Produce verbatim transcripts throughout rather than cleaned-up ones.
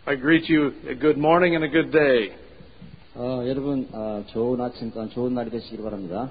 I greet you a good morning and a good day. 어, 여러분 어, 좋은 아침 또한 좋은 날이 되시길 바랍니다.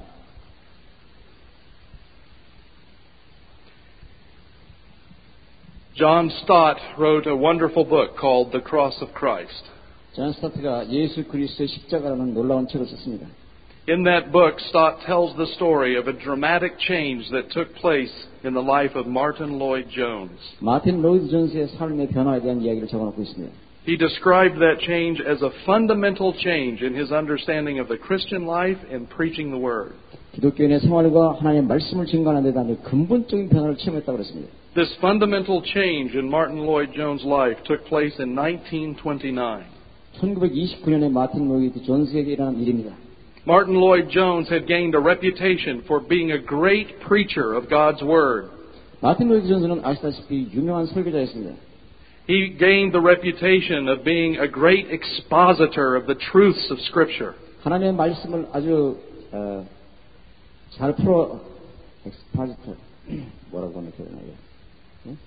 John Stott wrote a wonderful book called The Cross of Christ. 존 스타트가 예수 그리스도의 십자가라는 놀라운 책을 썼습니다. In that book, Stott tells the story of a dramatic change that took place in the life of Martin Lloyd-Jones. 마틴 로이드 존스의 삶의 변화에 대한 이야기를 적어놓고 있습니다. He described that change as a fundamental change in his understanding of the Christian life and preaching the Word. 기독교인의 생활과 하나님의 말씀을 증거하는 데 대한 근본적인 변화를 체험했다고 그랬습니다. This fundamental change in Martin Lloyd-Jones' life took place in nineteen twenty-nine. 천구백이십구 년에 마틴 로이드 존스에게 일어난 일입니다. Martin Lloyd-Jones had gained a reputation for being a great preacher of God's Word. 마틴 로이드 존스는 아시다시피 유명한 설교자였습니다. He gained the reputation of being a great expositor of the truths of Scripture. 하나님의 말씀을 아주 어, 잘 풀어 expositor 뭐라고 하면 되나요? 네?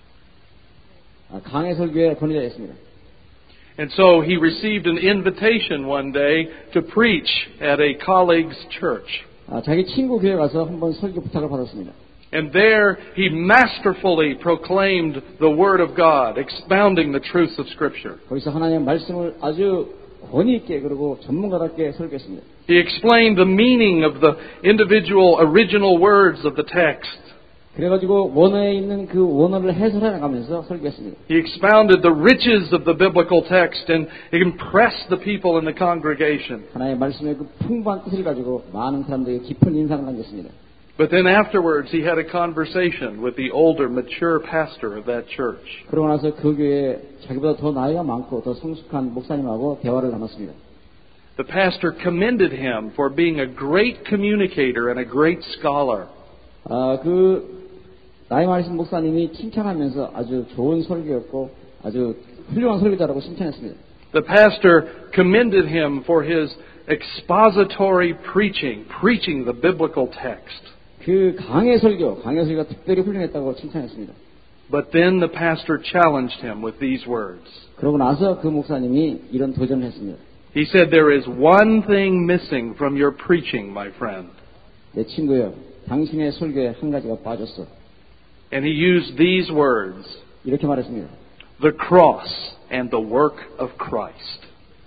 아, 강해 설교의 권위자였습니다. And so he received an invitation one day to preach at a colleague's church. 아, 자기 친구 교회 가서 한번 설교 부탁을 받았습니다. And there he masterfully proclaimed the Word of God, expounding the truths of Scripture. 거기서 하나님의 말씀을 아주 권위 있게 그리고 전문가답게 설교했습니다. He explained the meaning of the individual original words of the text. 그래가지고 원어에 있는 그 원어를 해설해 나가면서 설교했습니다. He expounded the riches of the biblical text and impressed the people in the congregation. 하나님의 말씀의 그 풍부한 뜻을 가지고 많은 사람들에게 깊은 인상을 남겼습니다. But then afterwards he had a conversation with the older, mature pastor of that church. 그러고 나서 그 교회에 자기보다 더 나이가 많고 더 성숙한 목사님하고 대화를 나눴습니다. The pastor commended him for being a great communicator and a great scholar. 아, 그 나이 많으신 목사님이 칭찬하면서 아주 좋은 설교였고 아주 훌륭한 설교자라고 칭찬했습니다. The pastor commended him for his expository preaching, preaching the biblical text. 그 강해 설교, 강해 설교가 특별히 훌륭했다고 칭찬했습니다. But then the pastor challenged him with these words. 그러고 나서 그 목사님이 이런 도전을 했습니다. He said, "There is one thing missing from your preaching, my friend." 내 친구여, 당신의 설교에 한 가지가 빠졌어. And he used these words. 이렇게 말했습니다. The cross and the work of Christ.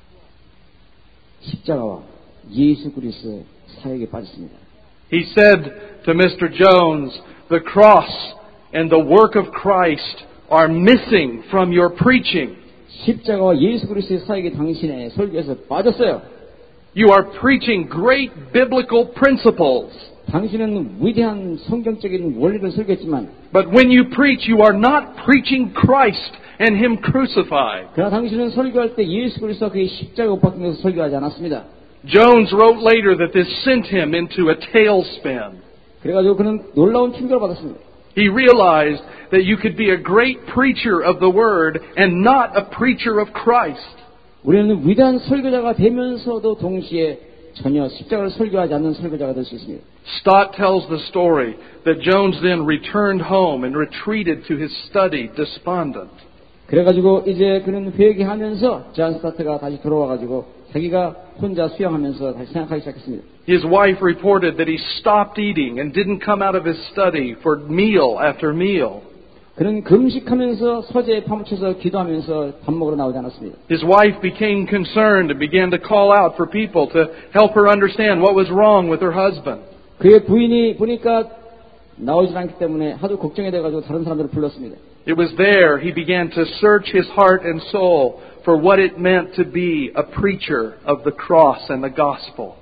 십자가와 예수 그리스도의 사역에 빠졌습니다. He said to Mister Jones, the cross and the work of Christ are missing from your preaching. 십자가와 예수 그리스도의 사역이 당신의 설교에서 빠졌어요. You are preaching great biblical principles. 당신은 위대한 성경적인 원리를 설교했지만 But when you preach, you are not preaching Christ and Him crucified. 그러나 당신은 설교할 때 예수 그리스도가 그의 십자가에 못 박힌 것을 설교하지 않았습니다. Jones wrote later that this sent him into a tailspin. 그래가지고 그는 놀라운 충격을 받았습니다. He realized that you could be a great preacher of the Word and not a preacher of Christ. 우리는 위대한 설교자가 되면서도 동시에 전혀 십자가를 설교하지 않는 설교자가 될 수 있습니다. Stott tells the story that Jones then returned home and retreated to his study despondent. 그래가지고 이제 그는 회개하면서 존 스타트가 다시 돌아와가지고 자기가 혼자 수영하면서 다시 생각하기 시작했습니다. His wife reported that he stopped eating and didn't come out of his study for meal after meal. 그는 금식하면서 서재에 파묻혀서 기도하면서 밥 먹으러 나오지 않았습니다. His wife became concerned and began to call out for people to help her understand what was wrong with her husband. 그의 부인이 보니까 나오지 않기 때문에 하도 걱정이 돼가지고 다른 사람들을 불렀습니다. It was there he began to search his heart and soul for what it meant to be a preacher of the cross and the gospel.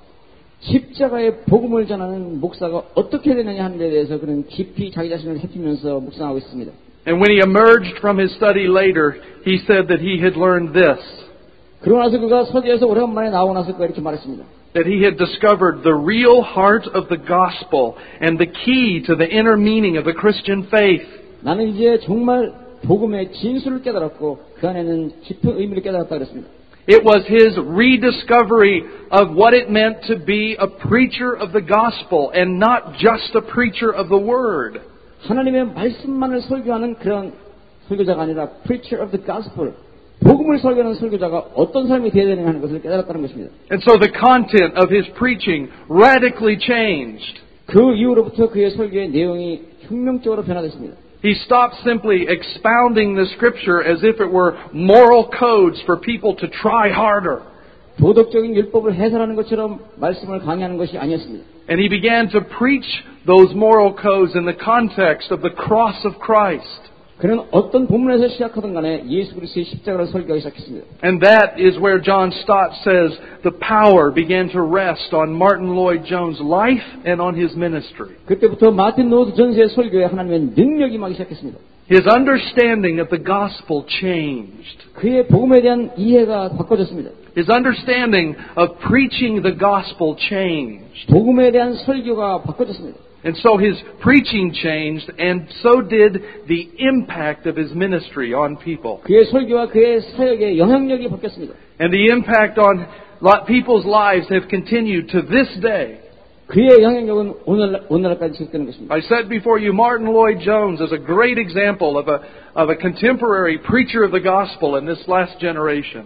십자가의 복음을 전하는 목사가 어떻게 되느냐 하는 데 대해서 그는 깊이 자기 자신을 살피면서 묵상하고 있습니다. And when he emerged from his study later, he said that he had learned this. 그러고 나서 그가 서재에서 오랜만에 나오고 나서 그가 이렇게 말했습니다. That he had discovered the real heart of the gospel and the key to the inner meaning of the Christian faith. 나는 이제 정말 복음의 진수를 깨달았고 그 안에는 깊은 의미를 깨달았다 그랬습니다. It was his rediscovery of what it meant to be a preacher of the gospel and not just a preacher of the word. 하나님의 말씀만을 설교하는 그런 설교자가 아니라 preacher of the gospel, 복음을 설교하는 설교자가 어떤 삶이 되어야 되는가 하는 것을 깨달았다는 것입니다. And so the content of his preaching radically changed. 그 이후로부터 그의 설교의 내용이 혁명적으로 변화됐습니다. He stopped simply expounding the scripture as if it were moral codes for people to try harder. 도덕적인 율법을 해설하는 것처럼 말씀을 강의하는 것이 아니었습니다. And he began to preach those moral codes in the context of the cross of Christ. 그는 어떤 본문에서 시작하든 간에 예수 그리스도의 십자가를 설교하기 시작했습니다. And that is where John Stott says the power began to rest on Martin Lloyd-Jones' life and on his ministry. 그때부터 마틴 로이드 존스의 설교에 하나님의 능력이 임하기 시작했습니다. His understanding of the gospel changed. 그의 복음에 대한 이해가 바꿔졌습니다. His understanding of preaching the gospel changed. 복음에 대한 설교가 바꿔졌습니다. And so his preaching changed, and so did the impact of his ministry on people. 그의 설교와 그의 사역의 영향력이 바뀌었습니다. And the impact on people's lives have continued to this day. 그의 영향력은 오늘 오늘날까지 지속되는 것입니다. I said before you, Martin Lloyd-Jones is a great example of a of a contemporary preacher of the gospel in this last generation.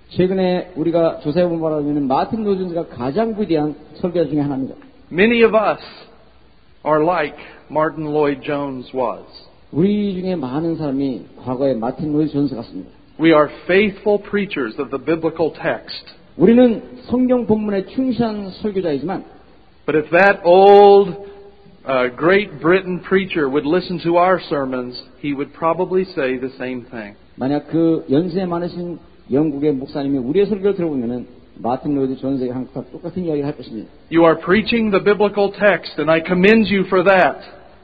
최근에 우리가 조사해 본 바로 보면 마틴 로이드 존스가 가장 위대한 설교자 중에 하나입니다. Many of us are like Martin Lloyd-Jones was. 우리 중에 많은 사람이 과거의 마틴 로이드 존스 같습니다. We are faithful preachers of the biblical text. 우리는 성경 본문에 충실한 설교자이지만 But if that old uh, Great Britain preacher would listen to our sermons, he would probably say the same thing. 만약 그 연세 많으신 영국의 목사님이 우리의 설교를 들어보면은 마틴 로이드 존스에게 항상 똑같은 이야기를 할 것입니다. You are preaching the biblical text, and I commend you for that.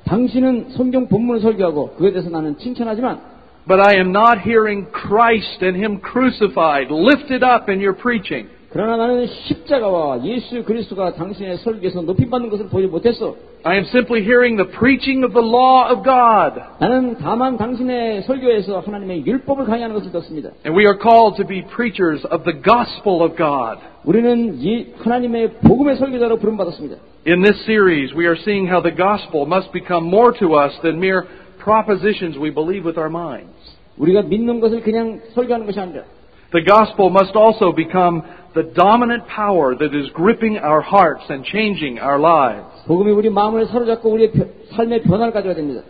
당신은 성경 본문을 설교하고 그에 대해서 나는 칭찬하지만 But I am not hearing Christ and Him crucified lifted up in your preaching. 그러나 나는 십자가와 예수 그리스도가 당신의 설교에서 높임받는 것을 보지 못했어. I am simply hearing the preaching of the law of God. 나는 다만 당신의 설교에서 하나님의 율법을 강의하는 것을 듣습니다. And we are called to be preachers of the gospel of God. 우리는 이 하나님의 복음의 설교자로 부름받았습니다. In this series, we are seeing how the gospel must become more to us than mere propositions we believe with our minds. 우리가 믿는 것을 그냥 설교하는 것이 아니라 The gospel must also become the dominant power that is gripping our hearts and changing our lives. 복음이 우리 마음을 사로잡고 우리의 삶의 변화를 가져야 됩니다.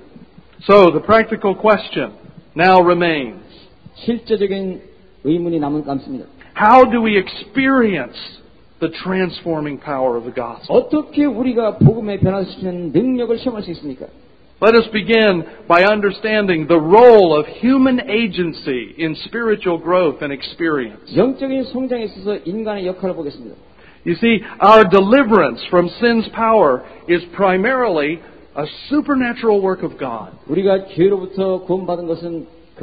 So the practical question now remains. 실제적인 의문이 남은 감습니다. How do we experience the transforming power of the gospel? 어떻게 우리가 복음의 변화시키는 능력을 시험할 수 있습니까? Let us begin by understanding the role of human agency in spiritual growth and experience. 영적인 성장에 있어서 인간의 역할을 보겠습니다. You see, our deliverance from sin's power is primarily a supernatural work of God. 우리가 죄로부터 구원받은 것은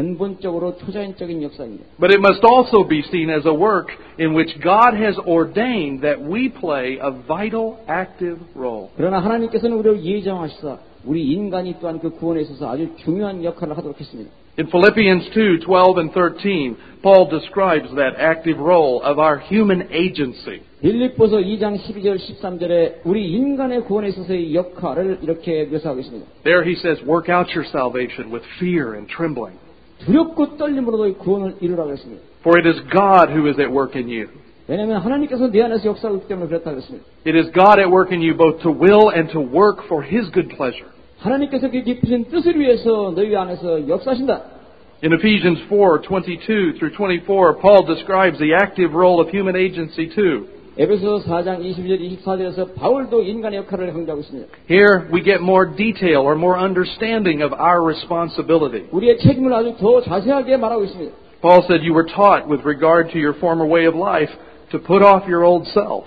근본적으로 초자연적인 역사입니다. But it must also be seen as a work in which God has ordained that we play a vital, active role. 그러나 하나님께서는 우리를 예정하시사 우리 인간이 또한 그 구원에 있어서 아주 중요한 역할을 하도록 했습니다. In Philippians two, twelve and thirteen, Paul describes that active role of our human agency. 빌립보서 이 장 십이 절 십삼 절에 우리 인간의 구원에 있어서의 역할을 이렇게 묘사하고 있습니다. There he says, work out your salvation with fear and trembling. 두렵고 떨림으로도 구원을 이루라고 했습니다. For it is God who is at work in you. 왜냐하면 하나님께서 내 안에서 역사하기 때문에 그렇다고 했습니다. It is God at work in you both to will and to work for His good pleasure. 하나님께서 그 깊으신 뜻을 위해서 너희 안에서 역사하신다. In Ephesians four, twenty-two through twenty-four, Paul describes the active role of human agency too. 에베소 사 장 이십이 절 이십사 절에서 바울도 인간의 역할을 강조하고 있습니다. Here we get more detail or more understanding of our responsibility. 우리의 책임을 아주 더 자세하게 말하고 있습니다. Paul said you were taught with regard to your former way of life to put off your old self.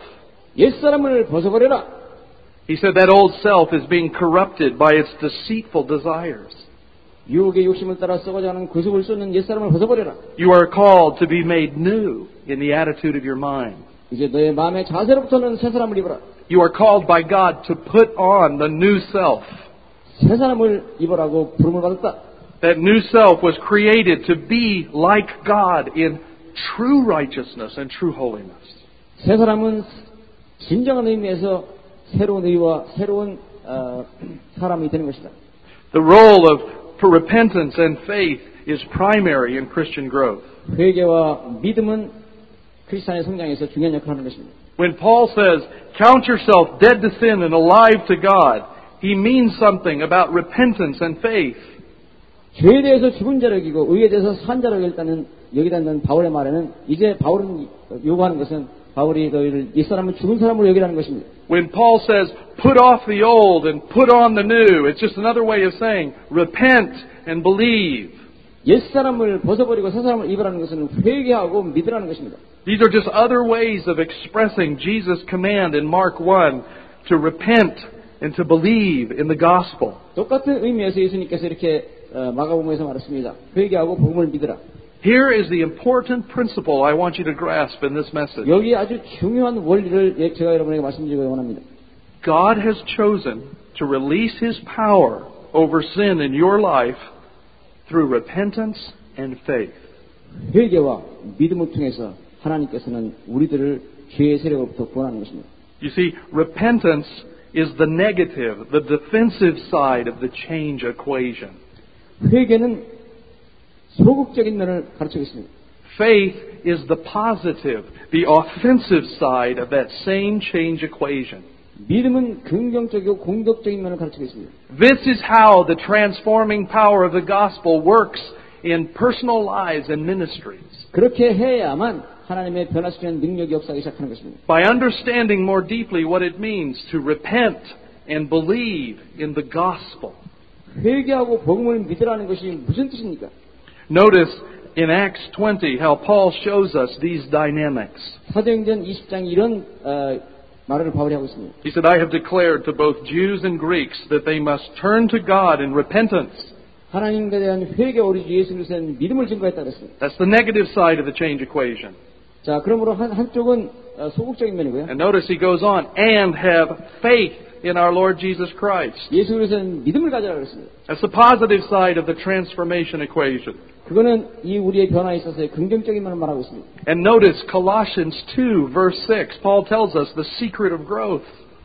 옛사람을 벗어버려라. He said that old self is being corrupted by its deceitful desires. 유혹의 욕심을 따라 썩어가는 구습을 쏟는 옛사람을 벗어버려라. You are called to be made new in the attitude of your mind. 이제 너의 마음의 자세로부터는 새 사람을 입어라. You are called by God to put on the new self. 새 사람을 입어라고 부름을 받았다. That new self was created to be like God in true righteousness and true holiness. 새 사람은 진정한 의미에서 새로운 의와 새로운 어, 사람이 되는 것이다. The role of for repentance and faith is primary in Christian growth. 회개와 믿음은 크리스찬의 성장에서 중요한 역할을 하는 것입니다. When Paul says, count yourself dead to sin and alive to God, he means something about repentance and faith. 죄에 대해서 죽은 자를 여기고 의에 대해서 산 자를 여기다는 여기다는 바울의 말에는 이제 바울은 요구하는 것은 바울이 너희를 이 사람은 죽은 사람으로 여기라는 것입니다. When Paul says, put off the old and put on the new, it's just another way of saying, repent and believe. 옛 사람을 벗어버리고 새 사람을 입으라는 것은 회개하고 믿으라는 것입니다. These are just other ways of expressing Jesus' command in Mark one to repent and to believe in the gospel. 똑같은 의미에서 예수님께서 이렇게 어, 마가복음에서 말했습니다. 회개하고 복음을 믿으라. Here is the important principle I want you to grasp in this message. 여기 아주 중요한 원리를 제가 여러분에게 말씀드리기 원합니다. God has chosen to release His power over sin in your life through repentance and faith. 회개와 믿음을 통해서 하나님께서는 우리들을 죄의 세력으로부터 구원하는 것입니다. You see, repentance is the negative, the defensive side of the change equation. 회개는 소극적인 면을 가르치고 있습니다. Faith is the positive, the offensive side of that same change equation. 믿음은 긍정적이고 공격적인 면을 가르치고 있습니다. This is how the transforming power of the gospel works in personal lives and ministries. 그렇게 해야만 하나님의 변화시키는 능력이 역사하기 시작하는 것입니다. By understanding more deeply what it means to repent and believe in the gospel. 회개하고 복음을 믿으라는 것이 무슨 뜻입니까? Notice in Acts twenty how Paul shows us these dynamics. 사도행전 이십 장 이런 어, 말을 바울이 하고 있습니다. He said, I have declared to both Jews and Greeks that they must turn to God in repentance. 하나님에 대한 회개 오리 주 예수 그리스도는 믿음을 증거했다 그랬습니다. That's the negative side of the change equation. 자, 그러므로 한 한쪽은 어, 소극적인 면이고요. And notice he goes on, and have faith in our Lord Jesus Christ. 예수 그리스도는 믿음을 가져라 그랬습니다. That's the positive side of the transformation equation. 그거는 이 우리의 변화에 있어서의 긍정적인 면을 말하고 있습니다. And notice Colossians two verse six. Paul tells us the secret of growth.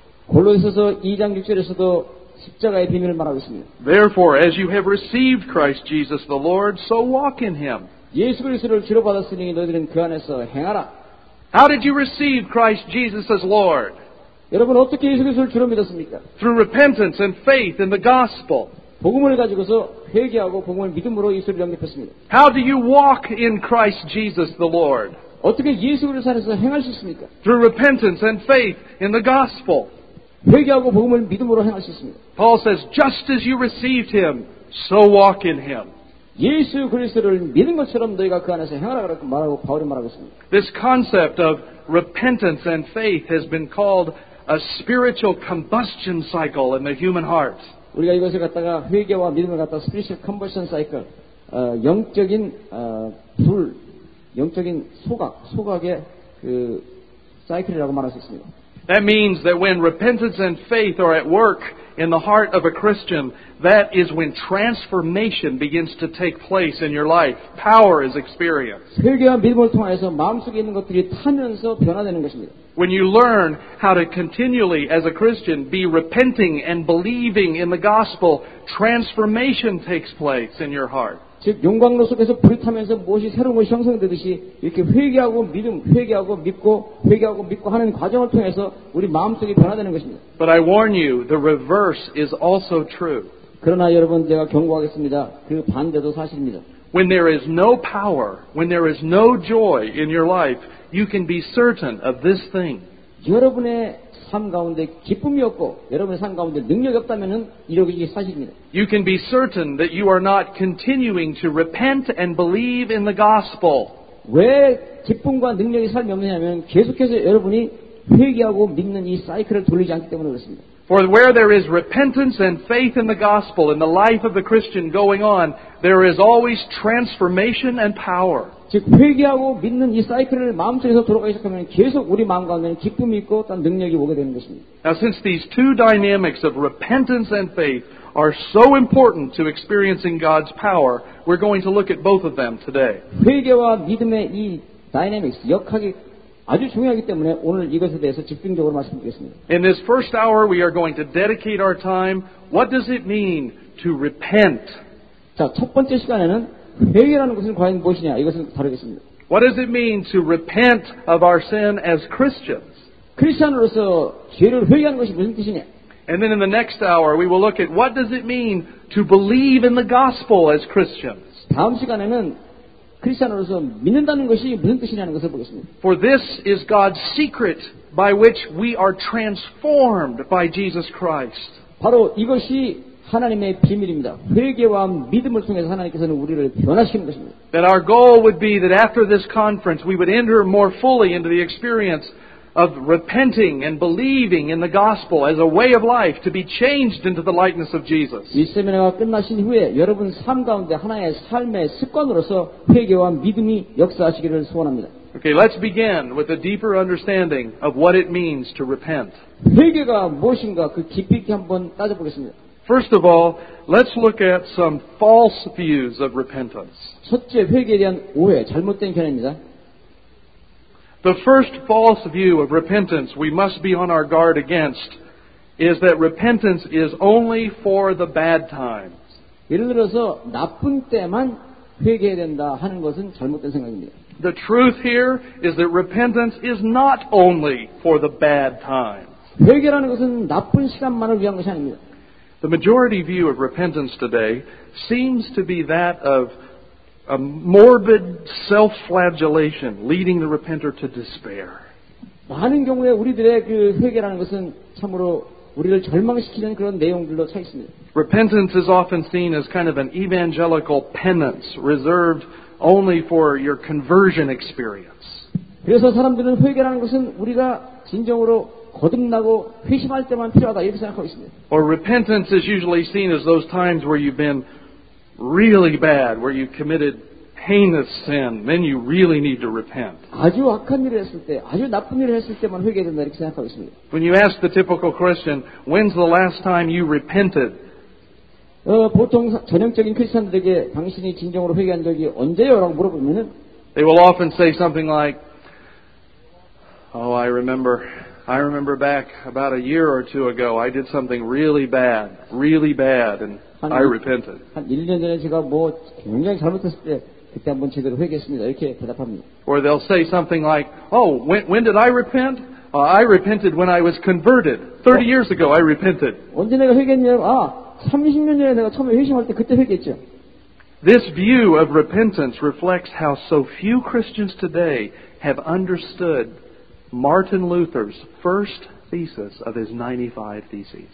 골로새서 이 장 육 절에서도 십자가의 비밀을 말하고 있습니다. Therefore, as you have received Christ Jesus the Lord, so walk in Him. 예수 그리스도를 주로 받았으니 너희들은 그 안에서 행하라. How did you receive Christ Jesus as Lord? 여러분 어떻게 예수 그리스도를 주로 믿었습니까? Through repentance and faith in the gospel. 복음을 가지고서 회개하고 복음을 믿음으로 예수를 영접했습니다. How do you walk in Christ Jesus the Lord? 어떻게 예수 그리스도 안에서 행할 수 있습니까? Through repentance and faith in the gospel. 회개하고 복음을 믿음으로 행할 수 있습니다. Paul says, just as you received Him, so walk in Him. 예수 그리스도를 믿는 것처럼 너희가 그 안에서 행하라 그렇게 말하고 바울이 말하고 있습니다. This concept of repentance and faith has been called a spiritual combustion cycle in the human heart. 우리가 이것을 갖다가 회개와 믿음을 갖다가 스피리추얼 컨버션 사이클, 어, 영적인 어, 불, 영적인 소각, 소각의 그 사이클이라고 말할 수 있습니다. That means that when repentance and faith are at work in the heart of a Christian, that is when transformation begins to take place in your life. Power is experienced. 회개와 믿음을 통해서 마음속에 있는 것들이 타면서 변화되는 것입니다. When you learn how to continually, as a Christian, be repenting and believing in the gospel, transformation takes place in your heart. 즉 용광로 속에서 불이 타면서 무엇이 새로운 것이 형성되듯이 이렇게 회개하고 믿음, 회개하고 믿고 회개하고 믿고 하는 과정을 통해서 우리 마음속이 변화되는 것입니다. But I warn you, the reverse is also true. 그러나 여러분 제가 경고하겠습니다. 그 반대도 사실입니다. When there is no power, when there is no joy in your life, you can be certain of this thing. 여러분의 삶 가운데 기쁨이 없고 여러분의 삶 가운데 능력이 없다면은 이게 사실입니다. You can be certain that you are not continuing to repent and believe in the gospel. 왜 기쁨과 능력이 삶이 없느냐면 계속해서 여러분이 회개하고 믿는 이 사이클을 돌리지 않기 때문에 그렇습니다. For where there is repentance and faith in the gospel in the life of the Christian going on, there is always transformation and power. 즉 회개하고 믿는 이 사이클을 마음속에서 돌아가기 시작하면 계속 우리 마음 가운데는 기쁨이 있고 또 능력이 오게 되는 것입니다. Now, since these two dynamics of repentance and faith are so important to experiencing God's power, we're going to look at both of them today. 회개와 믿음의 이 다이내믹스, 역학이 아주 중요하기 때문에 오늘 이것에 대해서 집중적으로 말씀드리겠습니다. In this first hour, we are going to dedicate our time. What does it mean to repent? 자, 첫 번째 시간에는 회개라는 것은 과연 무엇이냐? 이것을 다루겠습니다. What does it mean to repent of our sin as Christians? 크리스천으로서 죄를 회개하는 것이 무슨 뜻이냐? And then in the next hour, we will look at what does it mean to believe in the gospel as Christians. 다음 시간에는 크리스천으로서 믿는다는 것이 무슨 뜻이냐는 것을 보겠습니다. For this is God's secret by which we are transformed by Jesus Christ. 바로 이것이 하나님의 비밀입니다. 회개와 믿음을 통해서 하나님께서는 우리를 변화시키는 것입니다. That our goal would be that after this conference, we would enter more fully into the experience of repenting and believing in the gospel as a way of life to be changed into the likeness of Jesus. 이 세미나가 끝나신 후에 여러분 삶 가운데 하나의 삶의 습관으로서 회개와 믿음이 역사하시기를 소원합니다. Okay, let's begin with a deeper understanding of what it means to repent. 회개가 무엇인가 그 깊이 있게 한번 따져보겠습니다. First of all, let's look at some false views of repentance. 첫째, 회개에 대한 오해, 잘못된 견해입니다. The first false view of repentance we must be on our guard against is that repentance is only for the bad times. 예를 들어서 나쁜 때만 회개해야 된다 하는 것은 잘못된 생각입니다. The truth here is that repentance is not only for the bad times. 회개라는 것은 나쁜 시간만을 위한 것이 아닙니다. The majority view of repentance today seems to be that of a morbid self-flagellation leading the repenter to despair. 많은 경우에 우리들의 그 회개라는 것은 참으로 우리를 절망시키는 그런 내용들로 차 있습니다. Repentance is often seen as kind of an evangelical penance reserved only for your conversion experience. 그래서 사람들은 회개라는 것은 우리가 진정으로 거듭나고 회심할 때만 필요하다 이렇게 생각하고 있습니다. Or repentance is usually seen as those times where you've been really bad, where you committed heinous sin, then you really need to repent. 아주 악한 일을 했을 때, 아주 나쁜 일을 했을 때만 회개해야 된다 이렇게 생각하고 있습니다. When you ask the typical Christian, when's the last time you repented? 어, 보통 전형적인 크리스천들에게 당신이 진정으로 회개한 적이 언제요? 라고 물어보면은 They will often say something like, oh, I remember, I remember back about a year or two ago, I did something really bad, really bad, and I repented. 한 일 년 전에 제가 뭐 굉장히 잘못했을 때 그때 한번 제대로 회개했습니다. 이렇게 대답합니다. Or they'll say something like, oh, when, when did I repent? Uh, I repented when I was converted. thirty years ago I repented. 언제 내가 회개했냐면 아, 삼십 년 전에 내가 처음에 회심할 때 그때 회개했죠. This view of repentance reflects how so few Christians today have understood Martin Luther's first thesis of his ninety-five Theses.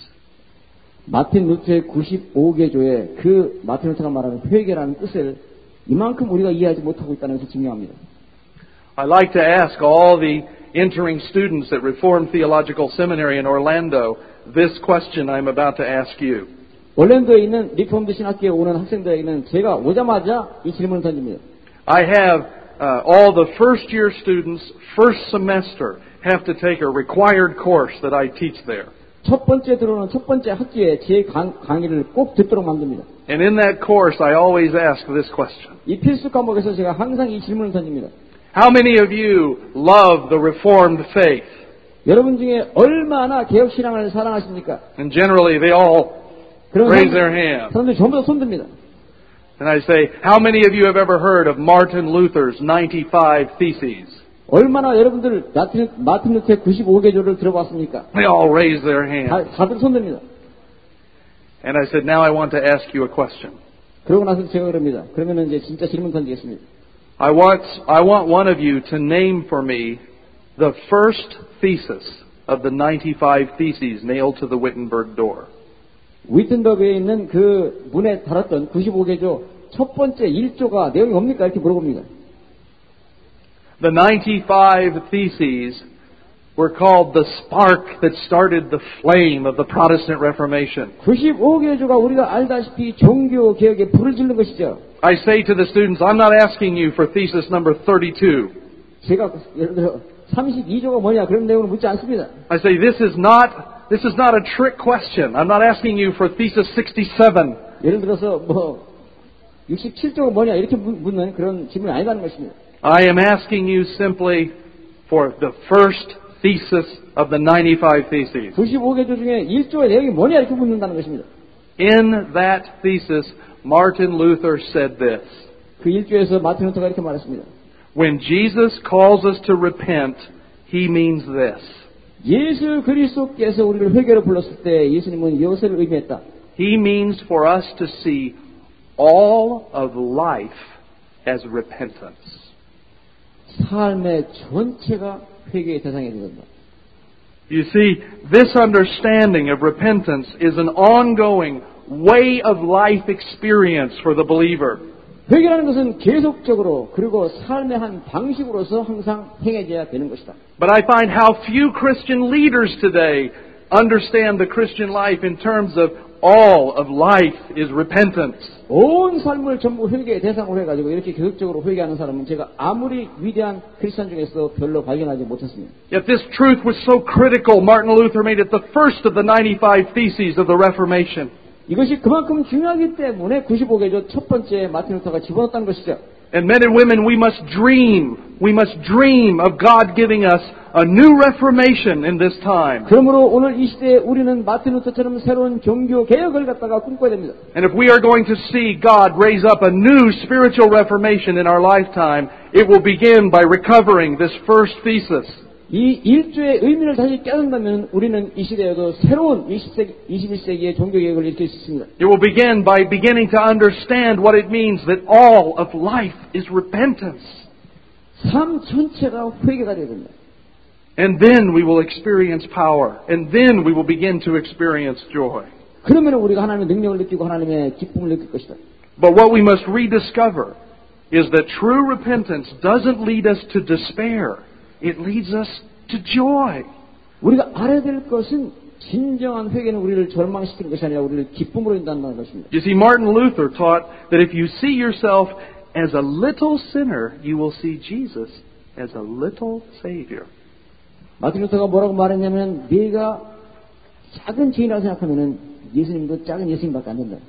마틴 루터의 구십오 개조의 그 마틴 루터가 말하는 회개라는 뜻을 이만큼 우리가 이해하지 못하고 있다는 것을 증명합니다. I like to ask all the entering students at Reformed Theological Seminary in Orlando this question I'm about to ask you. 올랜도에 있는 리폼드 신학교에 오는 학생들에게는 제가 오자마자 이 질문을 던집니다. I have uh, all the first year students, first semester, have to take a required course that I teach there. 첫 번째 들어오는 첫 번째 학기에 제 강, 강의를 꼭 듣도록 만듭니다. And in that course, I always ask this question. 이 필수 과목에서 제가 항상 이 질문을 던집니다. How many of you love the Reformed faith? 여러분 중에 얼마나 개혁 신앙을 사랑하십니까? And generally, they all raise their hand. 사람들이 전부 다 손듭니다. And I say, how many of you have ever heard of Martin Luther's ninety-five Theses? 얼마나 여러분들 마틴, 마틴 루터의 구십오 개조를 들어봤습니까? They all raise their hand. 다, 다들 손듭니다. And I said, now I want to ask you a question. 그러고 나서 제가 그럽니다. 그러면 이제 진짜 질문 던지겠습니다. I want, I want one of you to name for me the first thesis of the ninety-five Theses nailed to the Wittenberg door. 위튼버그에 있는 그 문에 달았던 구십오 개조 첫 번째 일 조가 내용이 뭡니까? 이렇게 물어봅니다. The ninety-five Theses were called the spark that started the flame of the Protestant Reformation. 구십오 개조가 우리가 알다시피 종교 개혁에 불을 지른 것이죠. I say to the students, I'm not asking you for thesis number thirty-two. 제가 예를 들어 삼십이 조가 뭐냐 그런 내용을 묻지 않습니다. I say this is not this is not a trick question. I'm not asking you for thesis sixty-seven. 예를 들어서 뭐 육십칠 조가 뭐냐 이렇게 묻는 그런 질문이 아니라는 것입니다. I am asking you simply for the first thesis of the ninety-five Theses. 구십오 개조 중에 일 조의 내용이 뭐냐 이렇게 묻는다는 것입니다. In that thesis, Martin Luther said this. 그 일주에서 마틴 루터가 이렇게 말했습니다. When Jesus calls us to repent, He means this. 예수 그리스도께서 우리를 회개로 불렀을 때 예수님은 이것을 의미했다. He means for us to see all of life as repentance. 삶의 전체가 회개의 대상이 된다. You see, this understanding of repentance is an ongoing way of life experience for the believer. 회개라는 것은 계속적으로 그리고 삶의 한 방식으로서 항상 행해져야 되는 것이다. But I find how few Christian leaders today understand the Christian life in terms of all of life is repentance. 온 삶을 전부 회개의 대상으로 해가지고 이렇게 계속적으로 회개하는 사람은 제가 아무리 위대한 크리스천 중에서 별로 발견하지 못했습니다. Yet this truth was so critical, Martin Luther made it the first of the ninety-five theses of the Reformation. 이것이 그만큼 중요하기 때문에 구십오 개조 첫 번째 마틴 루터가 집어넣었다는 것이죠. And men and women, we must dream. We must dream of God giving us a new reformation in this time. 그러므로 오늘 이 시대에 우리는 마틴 루터처럼 새로운 종교 개혁을 갖다가 꿈꿔야 됩니다. And if we are going to see God raise up a new spiritual reformation in our lifetime, it will begin by recovering this first thesis. 이 일주의 의미를 다시 깨닫는다면 우리는 이 시대에도 새로운 이십 세기, 이십일 세기의 종교 개혁을 일으킬 수 있습니다. It will begin by beginning to understand what it means that all of life is repentance. 삶 전체가 회개가 되어야 됩니다. And then we will experience power. And then we will begin to experience joy. 그러면 우리가 하나님의 능력을 느끼고 하나님의 기쁨을 느낄 것이다. But what we must rediscover is that true repentance doesn't lead us to despair. It leads us to joy. 우리가 알아야 될 것은 진정한 회개는 우리를 절망시키는 것이 아니라 우리를 기쁨으로 인도한다는 것입니다. You see, Martin Luther taught that if you see yourself as a little sinner, you will see Jesus as a little Savior. 마틴 루터가 뭐라고 말했냐면 네가 작은 죄인이라고 생각하면은 예수님도 작은 예수님밖에 안 된다.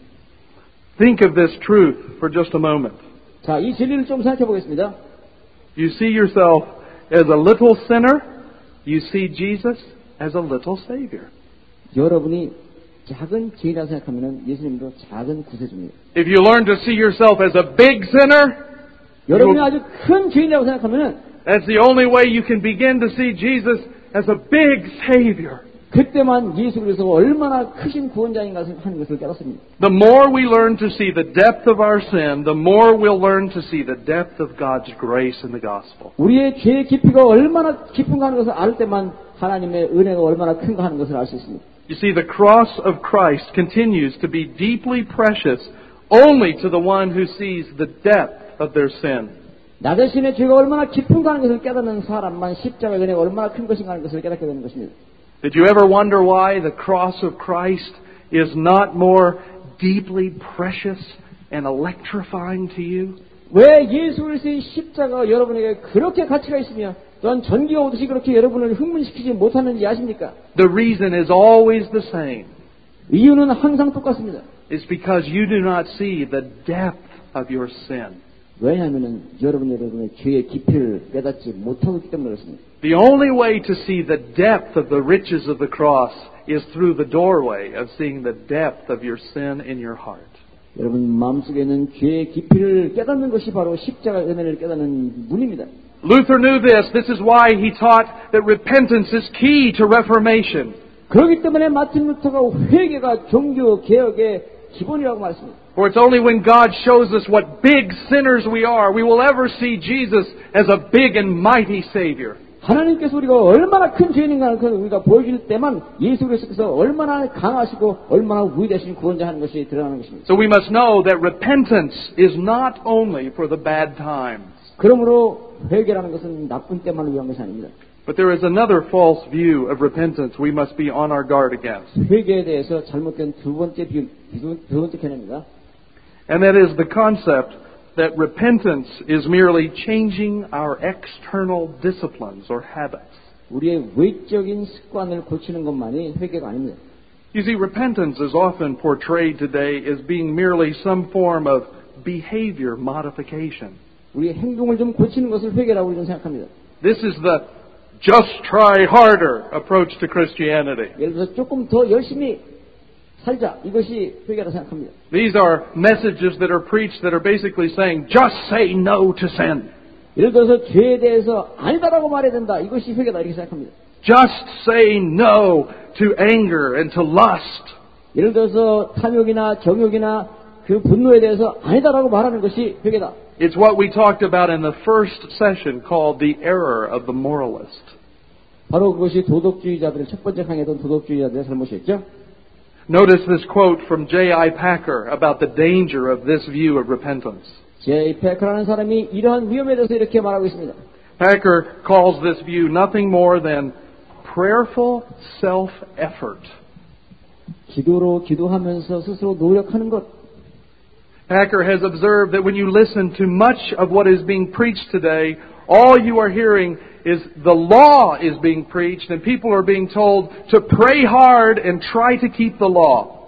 Think of this truth for just a moment. 자, 이 진리를 좀 생각해 보겠습니다. You see yourself as a little sinner, you see Jesus as a little Savior. 여러분이 작은 죄인이라고 생각하면은 예수님도 작은 구세주입니다. If you learn to see yourself as a big sinner, 여러분이 아주 큰 죄인이라고 생각하면은 that's the only way you can begin to see Jesus as a big Savior. 그때만 예수 그리스도가 얼마나 크신 구원자인가 하는 것을 깨닫습니다. The more we learn to see the depth of our sin, the more we'll learn to see the depth of God's grace in the gospel. 우리의 죄의 깊이가 얼마나 깊은가 하는 것을 알 때만 하나님의 은혜가 얼마나 큰가 하는 것을 알 수 있습니다. You see, the cross of Christ continues to be deeply precious only to the one who sees the depth of their sin. 나 자신의 죄가 얼마나 깊은가 하는 것을 깨닫는 사람만 십자가의 은혜가 얼마나 큰 것인가 하는 것을 깨닫게 되는 것입니다. Did you ever wonder why the cross of Christ is not more deeply precious and electrifying to you? 왜 예수 그리스도의 십자가가 여러분에게 그렇게 가치가 있으며 또한 전기가 오듯이 그렇게 여러분을 흥분시키지 못하는지 아십니까? The reason is always the same. 이유는 항상 똑같습니다. It's because you do not see the depth of your sin. 왜냐하면 여러분 여러분의 죄의 깊이를 깨닫지 못하고 있기 때문에 그렇습니다. The only way to see the depth of the riches of the cross is through the doorway of seeing the depth of your sin in your heart. 여러분 마음속에 있는 죄의 깊이를 깨닫는 것이 바로 십자가의 은혜를 깨닫는 문입니다. Luther knew this. This is why he taught that repentance is key to reformation. 그렇기 때문에 마틴 루터가 회개가 종교 개혁의 기본이라고 말했습니다. For it's only when God shows us what big sinners we are, we will ever see Jesus as a big and mighty Savior. 하나님께서 우리가 얼마나 큰 죄인인가 하는 것을 우리가 보여줄 때만 예수 그리스도께서 얼마나 강하시고 얼마나 위대하신 구원자 하는 것이 드러나는 것입니다. So we must know that repentance is not only for the bad times. 그러므로 회개라는 것은 나쁜 때만을 위한 것이 아닙니다. But there is another false view of repentance we must be on our guard against. 회개에 대해서 잘못된 두 번째 비, 두 번째 개념입니다. And that is the concept that repentance is merely changing our external disciplines or habits. 우리의 외적인 습관을 고치는 것만이 회개가 아닙니다. You see, repentance is often portrayed today as being merely some form of behavior modification. 우리의 행동을 좀 고치는 것을 회개라고 우리는 생각합니다. This is the just try harder approach to Christianity. 예를 들어서 조금 더 열심히 살자. 이것이 회개라 생각합니다. These are messages that are preached that are basically saying, just say no to sin. 예를 들어서 죄에 대해서 아니다라고 말해야 된다. 이것이 회개다 이렇게 생각합니다. Just say no to anger and to lust. 예를 들어서 탐욕이나 정욕이나 그 분노에 대해서 아니다라고 말하는 것이 회개다. It's what we talked about in the first session called the error of the moralist. 바로 그것이 도덕주의자들의 첫 번째 강의던 도덕주의자들의 잘못이었죠. Notice this quote from J I Packer about the danger of this view of repentance. 제이 패커라는 사람이 이러한 위험에 대해서 이렇게 말하고 있습니다. Packer calls this view nothing more than prayerful self-effort. 기도로 기도하면서 스스로 노력하는 것. Packer has observed that when you listen to much of what is being preached today, all you are hearing is the law is being preached and people are being told to pray hard and try to keep the law.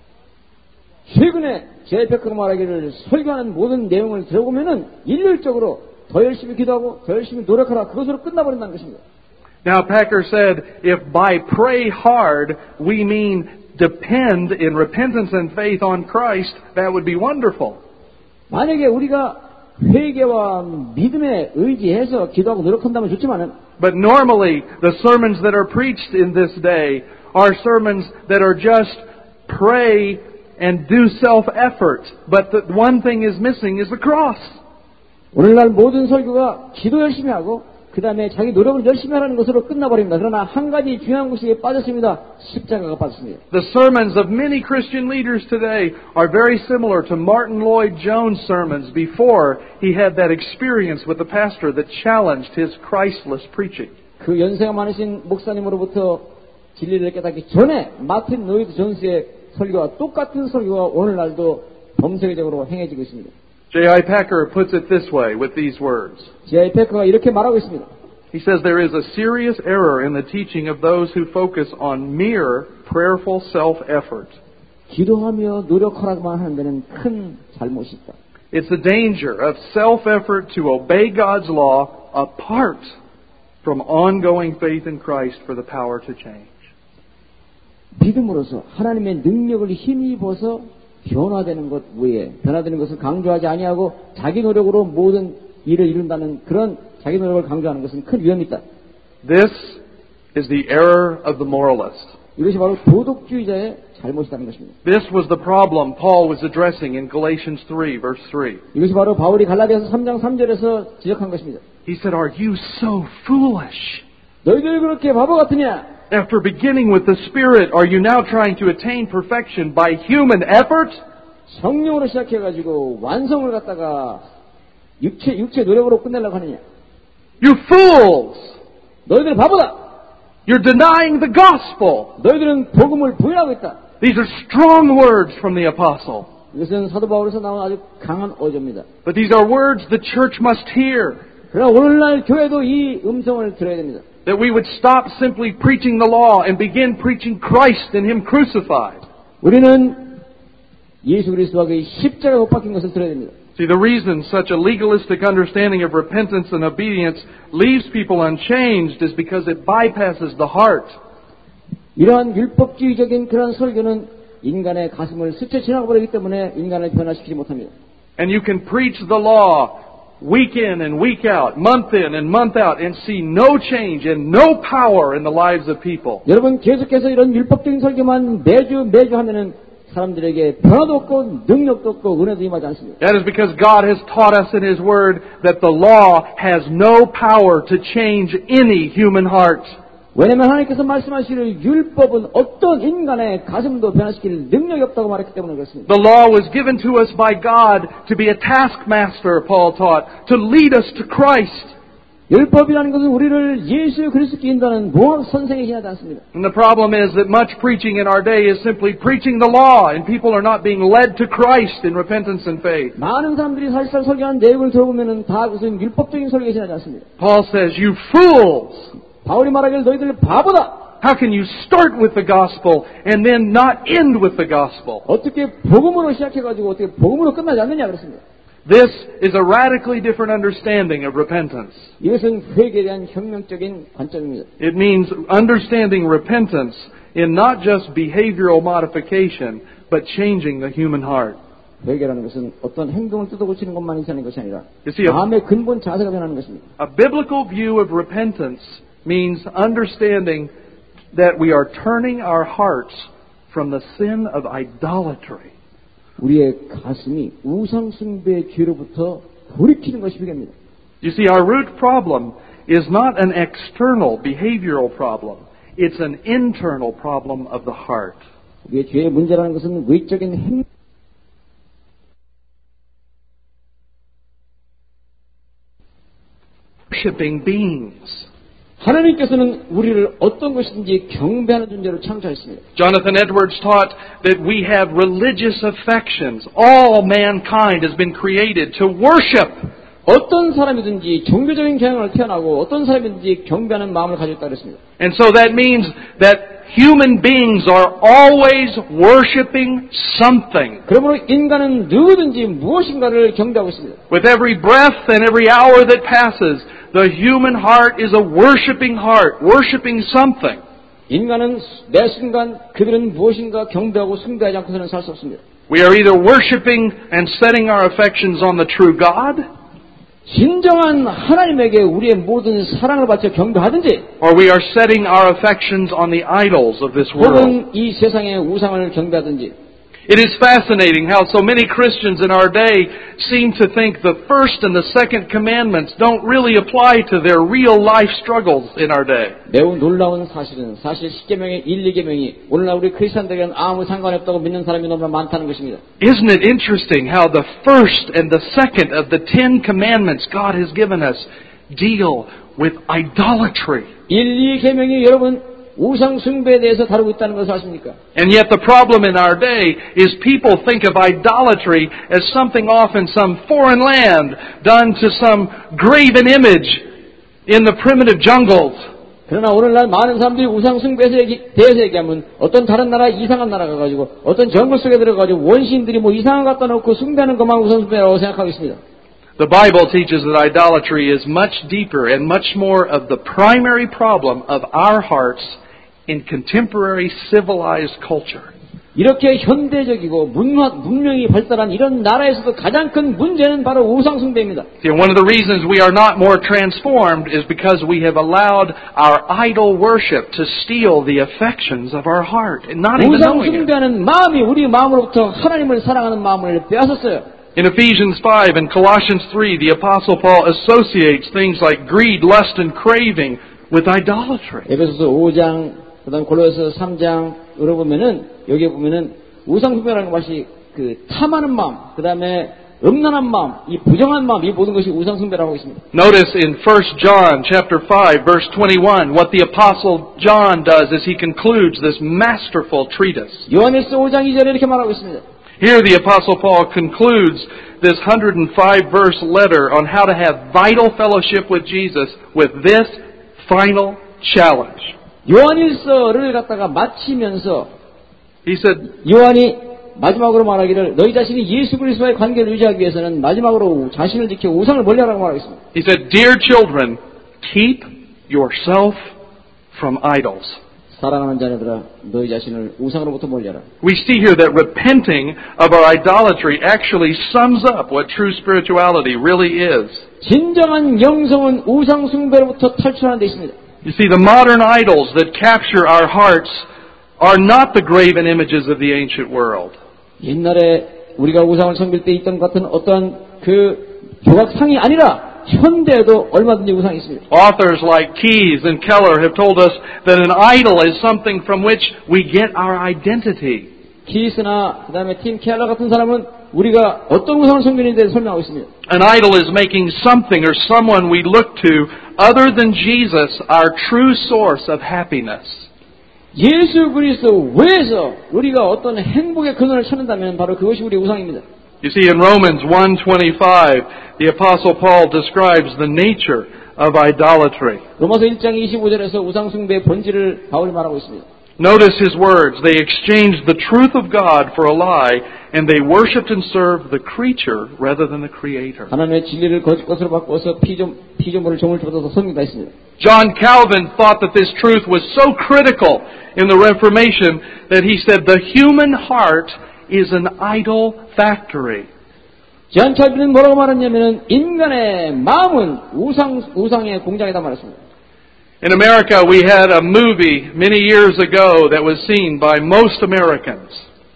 최근에 제이 패커가 말하기를 설교하는 모든 내용을 들어보면은 일률적으로 더 열심히 기도하고 더 열심히 노력하라 그것으로 끝나버린다는 것입니다. Now Packer said, if by pray hard we mean depend in repentance and faith on Christ, that would be wonderful. 만약에 우리가 회개와 믿음에 의지해서 기도하고 노력한다면 좋지만은 But normally the sermons that are preached in this day are sermons that are just pray and do self-effort. But the one thing is missing is the cross. 오늘날 모든 설교가 기도 열심히 하고 그 다음에 자기 노력을 열심히 하라는 것으로 끝나버립니다. 그러나 한 가지 중요한 것이 빠졌습니다. 십자가가 빠졌습니다. The sermons of many Christian leaders today are very similar to Martin Lloyd-Jones' sermons before he had that experience with the pastor that challenged his Christless preaching. 그 연세가 많으신 목사님으로부터 진리를 깨닫기 전에 마틴 로이드 존스의 설교와 똑같은 설교가 오늘날도 범세계적으로 행해지고 있습니다. J I Packer puts it this way with these words. 제이 패커가 이렇게 말하고 있습니다. He says there is a serious error in the teaching of those who focus on mere prayerful self-effort. 기도하며 노력하라고만 하는 데는 큰 잘못이 있다. It's the danger of self-effort to obey God's law apart from ongoing faith in Christ for the power to change. 믿음으로서 하나님의 능력을 힘입어서 변화되는 것 외에 변화되는 것을 강조하지 아니하고 자기 노력으로 모든 일을 이룬다는 그런 자기 노력을 강조하는 것은 큰 위험이 있다. This is the error of the moralist. 이것이 바로 도덕주의자의 잘못이라는 것입니다. This was the problem Paul was addressing in Galatians three, verse three. 이것이 바로 바울이 갈라디아서 삼 장 삼 절에서 지적한 것입니다. He said, "Are you so foolish? 너희들 그렇게 바보 같으냐? After beginning with the Spirit, are you now trying to attain perfection by human effort?" 성령으로 시작해가지고 완성을 갖다가 육체 육체 노력으로 끝내려고 하느냐? You fools! 너희들 바보다. You're denying the gospel. 너희들은 복음을 부인하고 있다. These are strong words from the apostle. 이것은 사도 바울에서 나온 아주 강한 어조입니다. But these are words the church must hear. 그러나 오늘날 교회도 이 음성을 들어야 됩니다. That we would stop simply preaching the law and begin preaching Christ and Him crucified. 우리는 예수 그리스도와 그의 십자가 못 박힌 것을 들어야 됩니다. See, the reason such a legalistic understanding of repentance and obedience leaves people unchanged is because it bypasses the heart. 이러한 율법주의적인 그런 설교는 인간의 가슴을 스쳐 지나가버리기 때문에 인간을 변화시키지 못합니다. And you can preach the law week in and week out, month in and month out, and see no change and no power in the lives of people. 여러분 계속해서 이런 율법적인 설교만 매주 매주 하면은 사람들에게 변화도 없고 능력도 없고 은혜도 임하지 않습니다. That is because God has taught us in His Word that the law has no power to change any human heart. 왜냐하면 하나님께서 말씀하시기를 율법은 어떤 인간의 가슴도 변화시킬 능력이 없다고 말했기 때문에 그렇습니다. The law was given to us by God to be a taskmaster, Paul taught, to lead us to Christ. 율법이라는 것은 우리를 예수 그리스도께 인도하는 모학 선생이 해야 않습니다. And the problem is that much preaching in our day is simply preaching the law, and people are not being led to Christ in repentance and faith. 많은 사람들이 사실상 설교하는 내용을 들어보면은 다 무슨 율법적인 설교가 지나지 않습니다. Paul says, "You fools! 바울이 말하기를 너희들 바보다. How can you start with the gospel and then not end with the gospel?" 어떻게 복음으로 시작해가지고 어떻게 복음으로 끝나지 않느냐 그렇습니다. This is a radically different understanding of repentance. 이것은 회개에 대한 혁명적인 관점입니다. It means understanding repentance in not just behavioral modification, but changing the human heart. 회개라는 것은 어떤 행동을 뜯어고치는 것만이 되는 것이 아니라 You see, a, 마음의 근본 자세가 변하는 것입니다. a biblical view of repentance means understanding that we are turning our hearts from the sin of idolatry. 우리의 가슴이 우상 숭배의 죄로부터 돌이키는 것이 회개입니다. You see, our root problem is not an external behavioral problem. It's an internal problem of the heart. 우리의 죄의 문제라는 것은 외적인 행 Worshipping beings. 하나님께서는 우리를 어떤 것인지 경배하는 존재로 창조했습니다. Jonathan Edwards taught that we have religious affections. All mankind has been created to worship. 어떤 사람이든지 종교적인 경향을 태어나고 어떤 사람이든지 경배하는 마음을 가지고 있다 그랬습니다. And so that means that human beings are always worshiping something. 그러므로 인간은 누구든지 무엇인가를 경배하고 있습니다. With every breath and every hour that passes, the human heart is a worshiping heart, worshiping something. 인간은 매 순간 그들은 무엇인가 경배하고 숭배하지 않고서는 살 수 없습니다. We are either worshiping and setting our affections on the true God, 진정한 하나님에게 우리의 모든 사랑을 바쳐 경배하든지, or we are setting our affections on the idols of this world. 혹은 이 세상의 우상을 경배하든지. It is fascinating how so many Christians in our day seem to think the first and the second commandments don't really apply to their real life struggles in our day. 매우 놀라운 사실은 사실 십계명의 일, 이계명이 오늘날 우리 크리스천들에게는 아무 상관이 없다고 믿는 사람이 너무나 많다는 것입니다. Isn't it interesting how the first and the second of the Ten Commandments God has given us deal with idolatry? 일, 이계명이 여러분 우상 숭배에 대해서 다루고 있다는 것을 아십니까? And yet the problem in our day is people think of idolatry as something off in some foreign land, done to some graven image in the primitive jungles. 그러나 오늘날 많은 사람들이 우상 숭배에 대해서 얘기하면 어떤 다른 나라 이상한 나라 가가지고 어떤 정글 속에 들어가지고 원시인들이 뭐 이상한 거 갖다 놓고 숭배하는 것만 우상 숭배라고 생각하고 있습니다. The Bible teaches that idolatry is much deeper and much more of the primary problem of our hearts in contemporary civilized culture. 이렇게 현대적이고 문화, 문명이 발달한 이런 나라에서도 가장 큰 문제는 바로 우상 숭배입니다. See, one of the reasons we are not more transformed is because we have allowed our idol worship to steal the affections of our heart and not even 우상 knowing it. 숭배하는 마음이 우리 마음으로부터 하나님을 사랑하는 마음을 빼앗았어요. In Ephesians five and Colossians three, the Apostle Paul associates things like greed, lust, and craving with idolatry. 에베소서 오 장, 그다음 골로새서 삼 장으로 보면은 여기에 보면은 우상 숭배라는 것이 그 탐하는 마음, 그다음에 음란한 마음, 이 부정한 마음, 이 모든 것이 우상 숭배라고 하고 있습니다. Notice in First John chapter five verse twenty-one what the Apostle John does as he concludes this masterful treatise. 요한일서 오 장 이 절에 이렇게 말하고 있습니다. Here the Apostle Paul concludes this one hundred five verse letter on how to have vital fellowship with Jesus with this final challenge. 요한일서를 갖다가 마치면서 He said, 요한이 마지막으로 말하기를 너희 자신이 예수 그리스도와의 관계를 유지하기 위해서는 마지막으로 자신을 지켜 우상을 멀리하라고 말하고 있습니다. he said, Dear children, keep yourself from idols. 사랑하는 자녀들아, 너희 자신을 우상으로부터 멀리하라. We see here that repenting of our idolatry actually sums up what true spirituality really is. 진정한 영성은 우상 숭배로부터 탈출하는 데 있습니다. You see, the modern idols that capture our hearts are not the graven images of the ancient world. 옛날에 우리가 우상을 섬길 때 있던 것 같은 어떤 그 조각상이 아니라 현대에도 얼마든지 우상이 있습니다. Authors like Keyes and Keller have told us that an idol is something from which we get our identity. 키스나 그다음에 팀 켈러 같은 사람은 우리가 어떤 우상을 섬기는에 대해서 설명하고 있습니다. An idol is making something or someone we look to other than Jesus our true source of happiness. 예수 그리스도 외에서 우리가 어떤 행복의 근원을 찾는다면 바로 그것이 우리의 우상입니다. You see, in Romans one twenty-five, the Apostle Paul describes the nature of idolatry. 로마서 일 장 이십오 절에서 우상 숭배의 본질을 바울이 말하고 있습니다. Notice his words. They exchanged the truth of God for a lie, and they worshipped and served the creature rather than the Creator. 하나님의 진리를 거짓 것으로 바꿔서 피조, 피조물을 종을 집어서 섬기다 했습니다. John Calvin thought that this truth was so critical in the Reformation that he said, the human heart is an idol factory. 존 칼빈은 뭐라고 말했냐면은 인간의 마음은 우상 우상의 공장이다 말했습니다. In America, we had a movie many years ago that was seen by most Americans.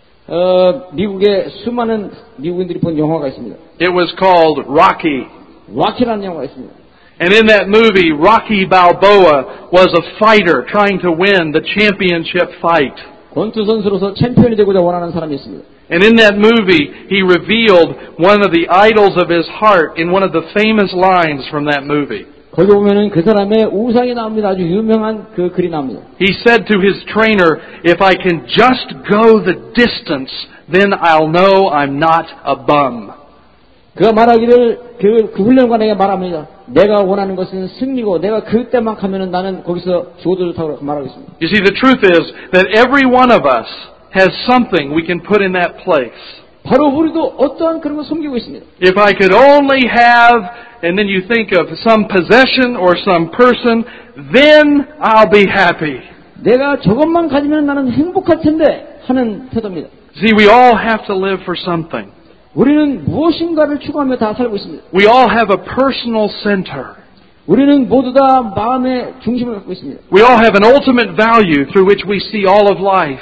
어, 미국에 수많은 미국인들이 본 영화가 있습니다. It was called Rocky. 락키라는 영화가 있습니다. And in that movie, Rocky Balboa was a fighter trying to win the championship fight. 권투 선수로서 챔피언이 되고자 원하는 사람이었습니다. And in that movie, he revealed one of the idols of his heart in one of the famous lines from that movie. 거기 보면은 그 사람의 우상이 나옵니다. 아주 유명한 그 글이 나옵니다. He said to his trainer, if I can just go the distance, then I'll know I'm not a bum. 그가 말하기를 그, 그 훈련관에게 말합니다. 내가 원하는 것은 승리고 내가 그때만하면은 나는 거기서 죽어도 좋다고 말하겠습니다. You see, the truth is that every one of us has something we can put in that place. 바로 우리도 어떠한 그런 걸 섬기고 있습니다. If I could only have, and then you think of some possession or some person, then I'll be happy. 내가 저것만 가지면 나는 행복할 텐데 하는 태도입니다. See, we all have to live for something. 우리는 무엇인가를 추구하며 다 살고 있습니다. We all have a personal center. 우리는 모두 다 마음의 중심을 갖고 있습니다. We all have an ultimate value through which we see all of life.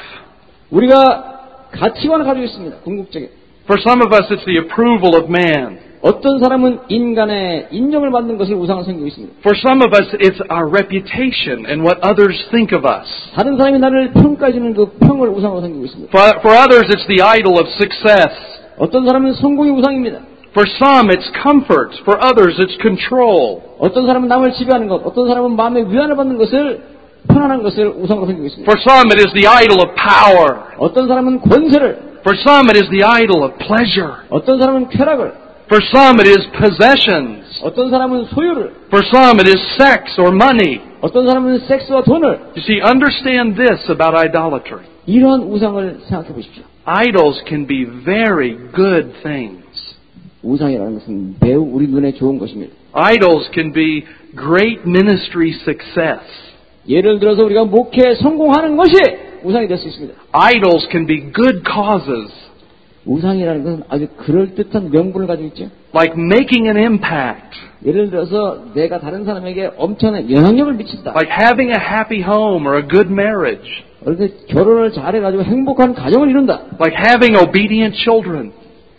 우리가 가치관을 가지고 있습니다. 궁극적인. For some of us, it's the approval of man. 어떤 사람은 인간의 인정을 받는 것을 우상을 섬기고 있습니다. For some of us, it's our reputation and what others think of us. 다른 사람이 나를 평가해주는 그 평을 우상으로 섬기고 있습니다. For, for others, it's the idol of success. 어떤 사람은 성공이 우상입니다. For some, it's comfort. For others, it's control. 어떤 사람은 남을 지배하는 것, 어떤 사람은 마음의 위안을 받는 것을 편안한 것을 우상으로 섬기고 있습니다. For some, it is the idol of power. 어떤 사람은 권세를, For some, it is the idol of pleasure. 어떤 사람은 쾌락을, For some, it is possessions. 어떤 사람은 소유를, For some, it is sex or money. 어떤 사람은 섹스와 돈을. You see, understand this about idolatry. 이러한 우상을 생각해 보십시오. Idols can be very good things. 우상이라는 것은 매우 우리 눈에 좋은 것입니다. Idols can be great ministry success. 예를 들어서 우리가 목회에 성공하는 것이 우상이 될 수 있습니다. Idols can be good causes, 우상이라는 것은 아주 그럴듯한 명분을 가지고 있죠. like making an impact, 예를 들어서 내가 다른 사람에게 엄청난 영향력을 미친다. like having a happy home or a good marriage, 그런데 결혼을 잘해가지고 행복한 가정을 이룬다. like having obedient children.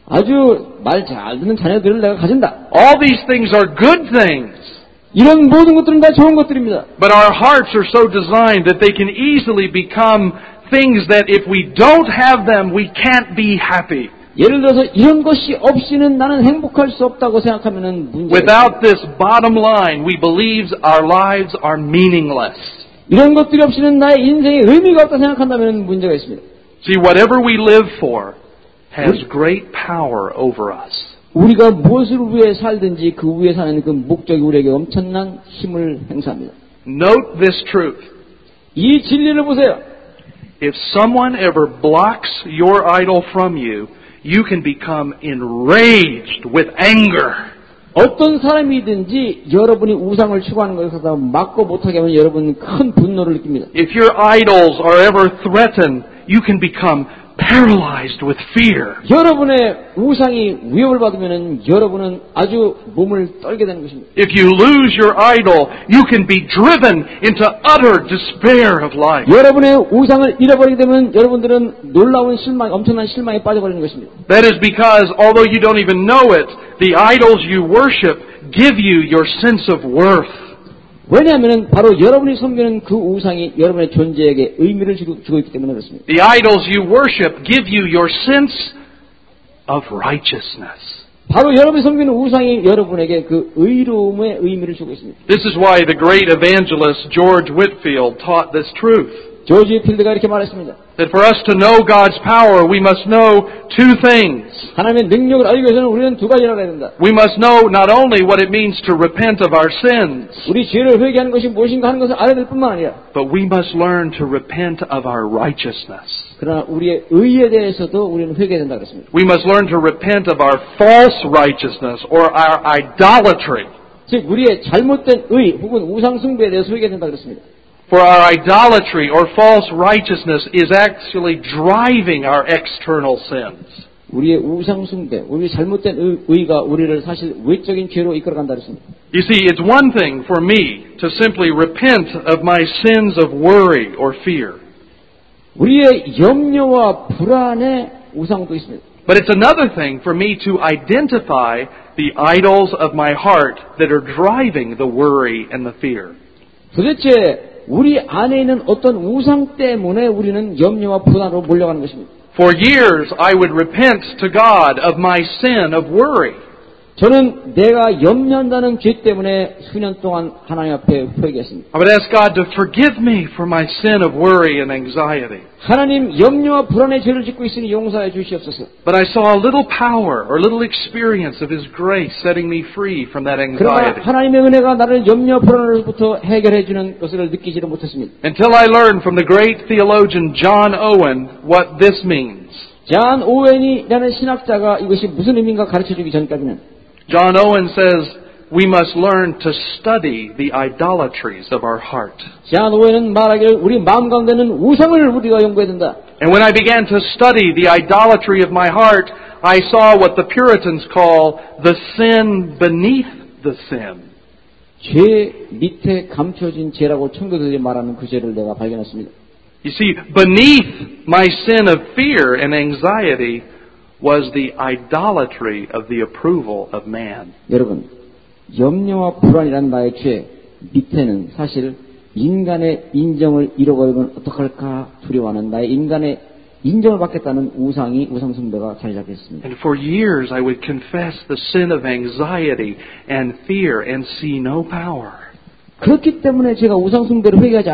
아주 말 잘 듣는 자녀들을 내가 가진다. All these things are good things. 이런 모든 것들은 다 좋은 것들입니다. But our hearts are so designed that they can easily become things that if we don't have them, we can't be happy. 예를 들어서 이런 것이 없이는 나는 행복할 수 없다고 생각하면은 문제가 Without this bottom line, we believe our lives are meaningless. 이런 것들이 없이는 나의 인생에 의미가 없다 생각한다면 문제가 있습니다. See, whatever we live for has great power over us. 우리가 무엇을 위해 살든지 그 위해 사는 그 목적이 우리에게 엄청난 힘을 행사합니다. Note this truth. 이 진리를 보세요. If someone ever blocks your idol from you, you can become enraged with anger. 어떤 사람이든지 여러분이 우상을 추구하는 것을 갖다 막고 못하게 하면 여러분은 큰 분노를 느낍니다. If your idols are ever threatened, you can become paralyzed with fear. 여러분의 우상이 위협을 받으면 여러분은 아주 몸을 떨게 되는 것입니다. If you lose your idol, you can be driven into utter despair of life. 여러분의 우상을 잃어버리게 되면 여러분들은 놀라운 실망, 엄청난 실망에 빠져버리는 것입니다. That is because, although you don't even know it, the idols you worship give you your sense of worth. 왜냐하면 바로 여러분이 섬기는 그 우상이 여러분의 존재에게 의미를 주고, 주고 있기 때문에 그렇습니다. The idols you worship give you your sense of righteousness. 바로 여러분이 섬기는 우상이 여러분에게 그 의로움의 의미를 주고 있습니다. This is why the great evangelist George Whitefield taught this truth. 조지 필드가 이렇게 말했습니다. That for us to know God's power, we must know two things. 하나님의 능력을 알기 위해서는 우리는 두 가지를 알아야 된다. We must know not only what it means to repent of our sins, 우리 죄를 회개하는 것이 무엇인가 하는 것을 알아야 될 뿐만 아니라 but we must learn to repent of our righteousness. 그러나 우리의 의에 대해서도 우리는 회개해야 된다 그랬습니다. We must learn to repent of our false righteousness or our idolatry. 즉 우리의 잘못된 의 혹은 우상 숭배에 대해서 회개해야 된다 그랬습니다. For our idolatry or false righteousness is actually driving our external sins. 우리의 우상 숭배, 우리 잘못된 의, 의가 우리를 사실 외적인 죄로 이끌어간다 그랬습니다. You see, it's one thing for me to simply repent of my sins of worry or fear. 우리의 염려와 불안의 우상도 있습니다. But it's another thing for me to identify the idols of my heart that are driving the worry and the fear. 도대체 우리 안에 있는 어떤 우상 때문에 우리는 염려와 불안으로 몰려가는 것입니다. For years, I would repent to God of my sin of worry. 저는 내가 염려한다는 죄 때문에 수년 동안 하나님 앞에 회개했습니다. I would ask God to forgive me for my sin of worry and anxiety. 하나님 염려와 불안의 죄를 짓고 있으니 용서해 주시옵소서. But I saw a little power or little experience of His grace setting me free from that 그러나 anxiety. 하나님의 은혜가 나를 염려와 불안으로부터 해결해 주는 것을 느끼지를 못했습니다. Until I learned from the great theologian John Owen what this means. 잔 오웬이라는 신학자가 이것이 무슨 의미인가 가르쳐주기 전까지는 John Owen says we must learn to study the idolatries of our heart. 잔 오웬은 말하기를 우리 마음 가운데는 우상을 우리가 연구해야 된다. And when I began to study the idolatry of my heart, I saw what the Puritans call the sin beneath the sin. 죄 밑에 감춰진 죄라고 청교도들이 말하는 그 죄를 내가 발견했습니다. You see, beneath my sin of fear and anxiety was the idolatry of the approval of man. 여러분, 염려와 불안이란 나의 죄 밑에는 사실 인간의 인정을 잃어버리면 어떡할까 두려워하는 나의 인간의 인정을 받겠다는 우상이 우상 숭배가 자리 잡혔습니다. And for years I would confess the sin of anxiety and fear and see no power. 그렇기 때문에 제가 우상 숭배를 회개하지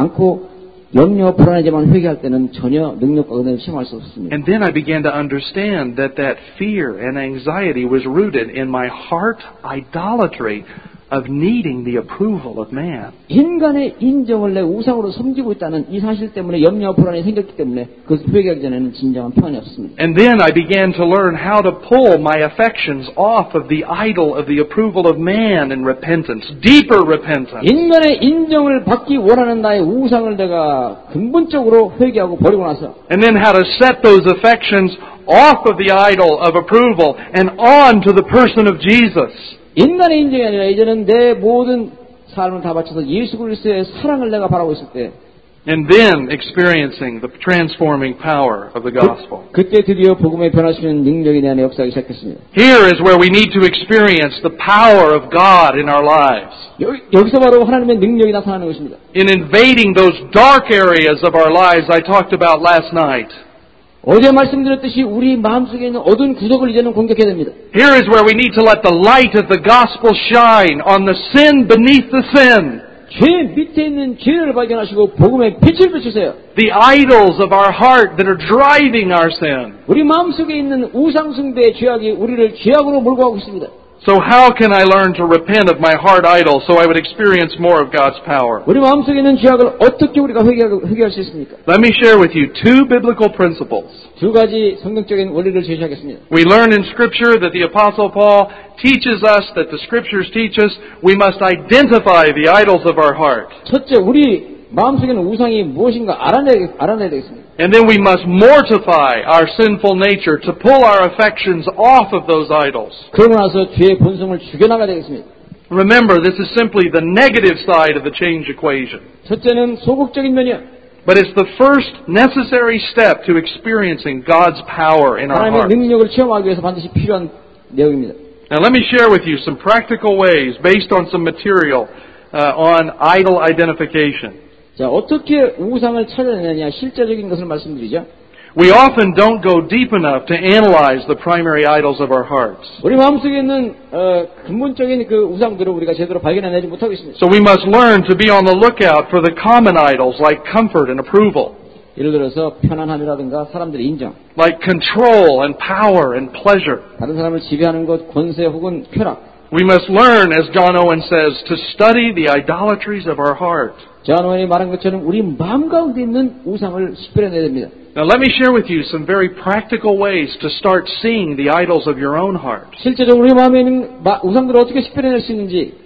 않고 염려 불안하지만 회개할 때는 전혀 능력과 은혜를 시험할 수 없습니다. And then I began to understand that that fear and anxiety was rooted in my heart idolatry of needing the approval of man. 인간의 인정을 내 우상으로 섬기고 있다는 이 사실 때문에 염려와 불안이 생겼기 때문에 그것을 회개하기 전에는 진정한 평안이 없습니다. And then I began to learn how to pull my affections off of the idol of the approval of man in repentance, deeper repentance. 인간의 인정을 받기 원하는 나의 우상을 내가 근본적으로 회개하고 버리고 나서 And then how to set those affections off of the idol of approval and on to the person of Jesus. 인간의 인정이 아니라 이제는 내 모든 삶을 다 바쳐서 예수 그리스도의 사랑을 내가 바라고 있을 때 And then experiencing the transforming power of the gospel. 그, 그때 드디어 복음의 변화시키는 능력이 내 안에 역사하기 시작했습니다. Here is where we need to experience the power of God in our lives. 여, 여기서 바로 하나님의 능력이 나타나는 것입니다. In invading those dark areas of our lives I talked about last night. 어제 말씀드렸듯이 우리 마음속에 있는 어두운 구석을 이제는 공격해야 됩니다. Here is where we need to let the light of the gospel shine on the sin beneath the sin. 죄 밑에 있는 죄를 발견하시고 복음의 빛을 비추세요. The idols of our heart that are driving our sin. 우리 마음속에 있는 우상 숭배의 죄악이 우리를 죄악으로 몰고 가고 있습니다. So how can I learn to repent of my heart idol so I would experience more of God's power? 우리 마음속에 있는 죄악을 어떻게 우리가 회개하고, 회개할 수 있습니까? Let me share with you two biblical principles. 두 가지 성경적인 원리를 제시하겠습니다. We learn in Scripture that the Apostle Paul teaches us, that the Scriptures teach us, we must identify the idols of our heart. 첫째, 우리 마음속에 있는 우상이 무엇인가 알아내야, 알아내야 되겠습니다. And then we must mortify our sinful nature to pull our affections off of those idols. 그러고 나서 죄의 본성을 죽여나가야 되겠습니다. Remember, this is simply the negative side of the change equation. 첫째는 소극적인 면이야. But it's the first necessary step to experiencing God's power in our 하나님의 hearts. 능력을 체험하기 위해서 반드시 필요한 내용입니다. Now let me share with you some practical ways based on some material uh, on idol identification. 자, 어떻게 우상을 찾아내느냐 실제적인 것을 말씀드리죠. We often don't go deep enough to analyze the primary idols of our hearts. 우리 마음속에 있는 어, 근본적인 그 우상들을 우리가 제대로 발견해내지 못하고 있습니다. So we must learn to be on the lookout for the common idols like comfort and approval, 예를 들어서 편안함이라든가 사람들의 인정, like control and power and pleasure. 다른 사람을 지배하는 것, 권세 혹은 쾌락. We must learn, as John Owen says, to study the idolatries of our heart. 존 오웬이 말한 것처럼 우리 마음 가운데 있는 우상을 식별해내야 됩니다. Now let me share with you some very practical ways to start seeing the idols of your own heart. 실제적으로 우리 마음에 있는 우상들을 어떻게 식별해낼 수 있는지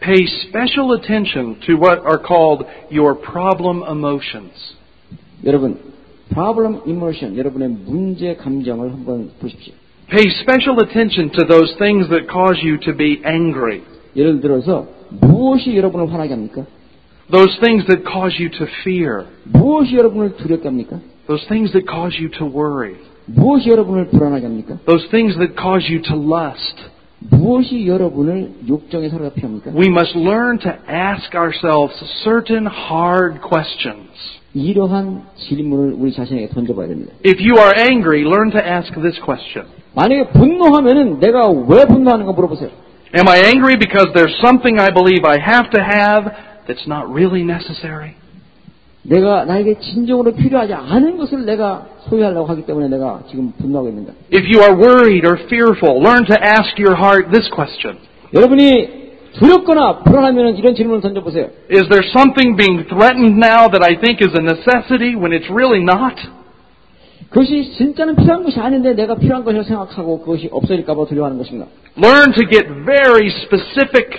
pay special attention to what are called your problem emotions. 여러분, problem emotion, 여러분의 문제 감정을 한번 보십시오. Pay special attention to those things that cause you to be angry. 예를 들어서 무엇이 여러분을 화나게 합니까? Those things that cause you to fear. 무엇이 여러분을 두렵게 합니까? Those things that cause you to worry. 무엇이 여러분을 불안하게 합니까? Those things that cause you to lust. 무엇이 여러분을 욕정에 사로잡게 합니까? We must learn to ask ourselves certain hard questions. 이러한 질문을 우리 자신에게 던져봐야 됩니다. If you are angry, learn to ask this question. 만약에 분노하면은 내가 왜 분노하는가 물어보세요. Am I angry because there's something I believe I have to have that's not really necessary? 내가 나에게 진정으로 필요하지 않은 것을 내가 소유하려고 하기 때문에 내가 지금 분노하고 있는가? If you are worried or fearful, learn to ask your heart this question. 여러분이 두렵거나 불안하면 이런 질문을 던져보세요. Is there something being threatened now that I think is a necessity when it's really not? 그것이 진짜는 필요한 것이 아닌데 내가 필요한 것이라고 생각하고 그것이 없어질까 봐 두려워하는 것인가? Learn to get very specific.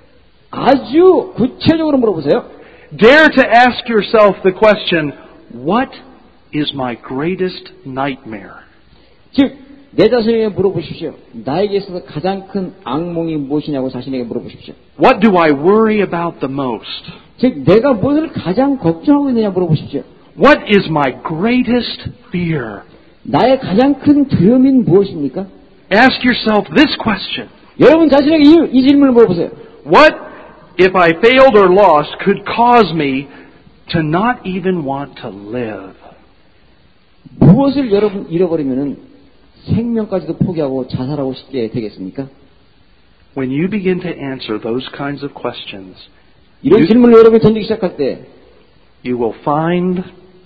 아주 구체적으로 물어보세요. Dare to ask yourself the question, what is my greatest nightmare? 즉, 내 자신에게 물어보십시오. 나에게 있어서 가장 큰 악몽이 무엇이냐고 자신에게 물어보십시오. What do I worry about the most? 즉, 내가 무엇을 가장 걱정하고 있느냐 물어보십시오. What is my greatest fear? 나의 가장 큰 두려움인 무엇입니까? Ask yourself this question. 여러분 자신에게 이, 이 질문을 물어보세요. What, if I failed or lost, could cause me to not even want to live? 무엇을 여러분 잃어버리면은 생명까지도 포기하고 자살하고 싶게 되겠습니까? When you begin to answer those kinds of questions, 이런 you, 질문을 여러분이 던지기 시작할 때 you will find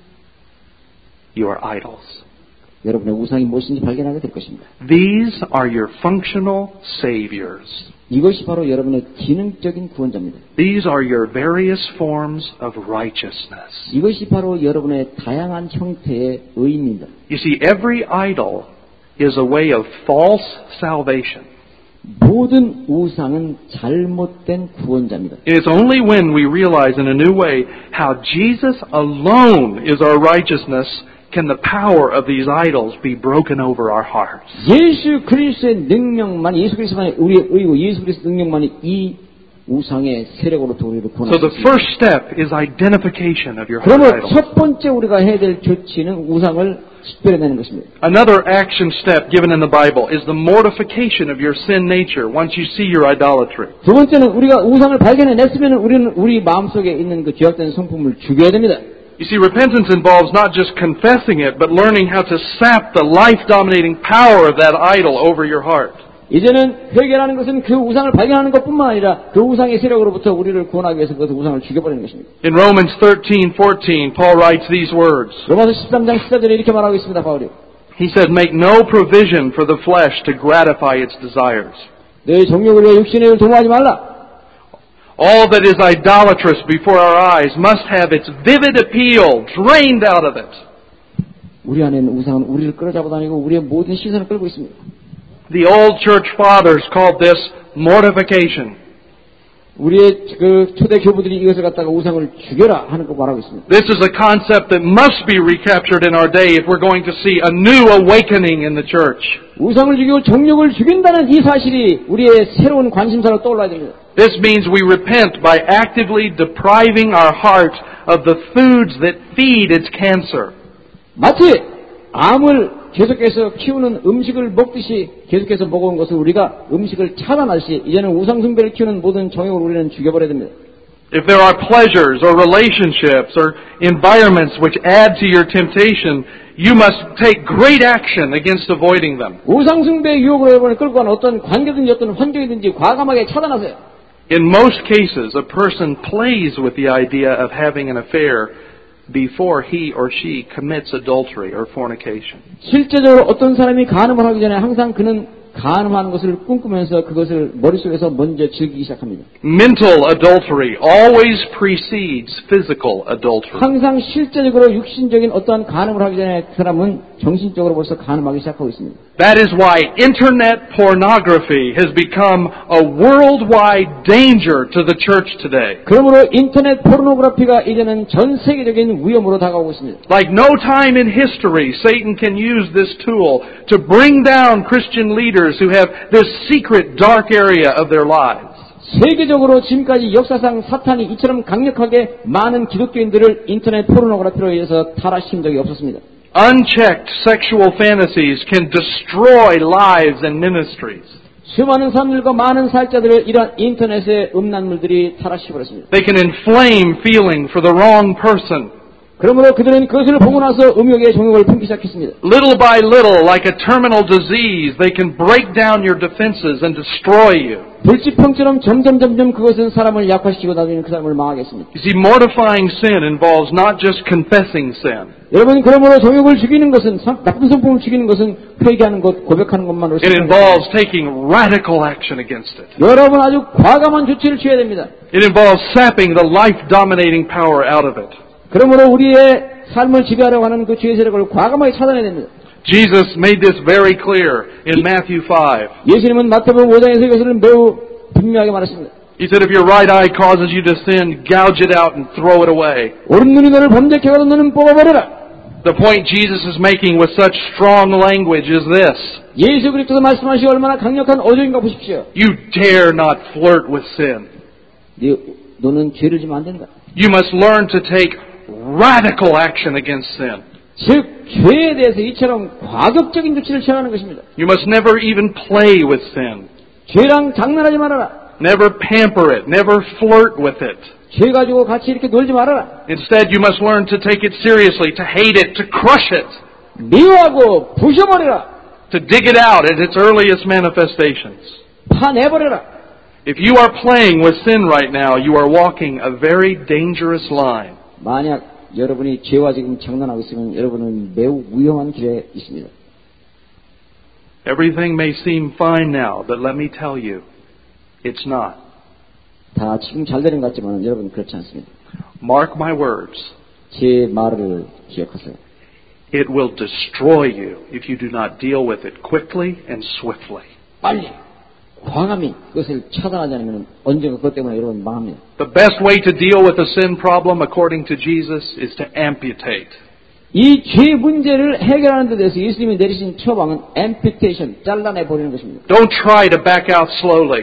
your idols. 여러분의 우상이 무엇인지 발견하게 될 것입니다. These are your functional saviors. 이것이 바로 여러분의 기능적인 구원자입니다. These are your various forms of righteousness. 이것이 바로 여러분의 다양한 형태의 의입니다. You see, every idol is a way of false salvation. 모든 우상은 잘못된 구원자입니다. It is only when we realize in a new way how Jesus alone is our righteousness can the power of these idols be broken over our hearts. 예수 그리스도의 능력만, 예수 그리스도만의 우리의 의고 예수 그리스도의 능력만이 이 우상의 세력으로부터 우리를 구원할 So 수 the 있습니다. first step is identification of your heart 그러므로 idols. 첫 번째 우리가 해야 될 조치는 우상을 식별해내는 것입니다. Another action step given in the Bible is the mortification of your sin nature once you see your idolatry. 두 번째는 우리가 우상을 발견해냈으면 우리는 우리 마음속에 있는 그 죄악된 성품을 죽여야 됩니다. You see, repentance involves not just confessing it, but learning how to sap the life-dominating power of that idol over your heart. 이제는 회개라는 것은 그 우상을 발견하는 것뿐만 아니라 그 우상의 세력으로부터 우리를 구원하기 위해서 그 우상을 죽여버리는 것입니다. In Romans thirteen fourteen, Paul writes these words. 로마서 십삼 장 십사 절에 이렇게 말하고 있습니다. 바울이. He said, make no provision for the flesh to gratify its desires. 너희 정욕을 위해 육신의 일을 도모하지 말라. All that is idolatrous before our eyes must have its vivid appeal drained out of it. 우리 안에 있는 우상은 우리를 끌어잡아 다니고 우리의 모든 시선을 끌고 있습니다. The old church fathers called this mortification. 우리의 그 초대 교부들이 이것을 갖다가 우상을 죽여라 하는 거 말하고 있습니다. This is a concept that must be recaptured in our day if we're going to see a new awakening in the church. 우상을 죽이고 정욕을 죽인다는 이 사실이 우리의 새로운 관심사로 떠올라야 됩니다. This means we repent by actively depriving our heart of the foods that feed its cancer. 마치 암을 계속해서 키우는 음식을 먹듯이 계속해서 먹어온 것을 우리가 음식을 차단하듯이 이제는 우상숭배를 키우는 모든 정욕을 우리는 죽여버려야 됩니다. If there are pleasures or relationships or environments which add to your temptation, you must take great action against avoiding them. 우상숭배의 유혹으로 여러분을 끌고 가는 어떤 관계든지 어떤 환경이든지 과감하게 차단하세요. In most cases, a person plays with the idea of having an affair before he or she commits adultery or fornication. 실제적으로 어떤 사람이 간음을 하기 전에 항상 그는 간음하는 것을 꿈꾸면서 그것을 머릿속에서 먼저 즐기기 시작합니다. Mental adultery always precedes physical adultery. 항상 실제적으로 육신적인 어떠한 간음을 하기 전에 그 사람은 정신적으로 벌써 간음하기 시작하고 있습니다. That is why internet pornography has become a worldwide danger to the church today. 그러므로 인터넷 포르노그래피가 이제는 전 세계적인 위험으로 다가오고 있습니다. Like no time in history, Satan can use this tool to bring down Christian leaders who have this secret dark area of their lives. 세계적으로 지금까지 역사상 사탄이 이처럼 강력하게 많은 기독교인들을 인터넷 포르노그래피로 의해서 타락시킨 적이 없었습니다. Unchecked sexual fantasies can destroy lives and ministries. 수많은 사람들과 많은 사역자들을 이러한 인터넷의 음란물들이 타락시켜버렸습니다. They can inflame feeling for the wrong person. 그러므로 그들은 그것을 보고 나서 음욕의 종욕을 품기 시작했습니다. Little by little, like a terminal disease, they can break down your defenses and destroy you. 불치병처럼 점점 점점 그것은 사람을 약화시키고 나중에 그 사람을 망하겠습니다. You see, mortifying sin involves not just confessing sin. 여러분, 그러므로 종욕을 죽이는 것은, 나쁜 성품을 죽이는 것은 회개하는 것, 고백하는 것만으로 It involves taking radical action against it. 여러분 아주 과감한 조치를 취해야 됩니다. It involves sapping the life-dominating power out of it. 그러므로 우리의 삶을 지배하려고 하는 그 죄의 세력을 과감하게 차단해야 됩니다. Jesus made this very clear in Matthew five. 예수님은 마태복음 오 장에서 이것을 매우 분명하게 말했습니다. He said, if your right eye causes you to sin, gouge it out and throw it away. 오른 눈이 너를 범죄케 하거든 너는 뽑아버려라. The point Jesus is making with such strong language is this. 예수 그리스도가 말씀하시고 얼마나 강력한 어조인가 보십시오. You dare not flirt with sin. 네, 너는 죄를 지면 안 된다. You must learn to take radical action against sin. 즉 죄에 대해서 이처럼 과격적인 조치를 취하는 것입니다. You must never even play with sin. 죄랑 장난하지 말아라. Never pamper it. Never flirt with it. 죄 가지고 같이 이렇게 놀지 말아라. Instead, you must learn to take it seriously, to hate it, to crush it, 미워하고 부셔버려라. to dig it out at its earliest manifestations. 파내버려라. If you are playing with sin right now, you are walking a very dangerous line. 만약 여러분이 죄와 지금 장난하고 있으면 여러분은 매우 위험한 길에 있습니다. Everything may seem fine now, but let me tell you, it's not. 다 지금 잘 되는 것 같지만 여러분 그렇지 않습니다. Mark my words. 제 말을 기억하세요. It will destroy you if you do not deal with it quickly and swiftly. 빨리 과감히 그것을 차단하지 않으면 언젠가 그것 때문에 여러분 망합니다. The best way to deal with the sin problem, according to Jesus, is to amputate. 이 죄 문제를 해결하는 데 대해서 예수님이 내리신 처방은 amputation, 잘라내 버리는 것입니다. Don't try to back out slowly.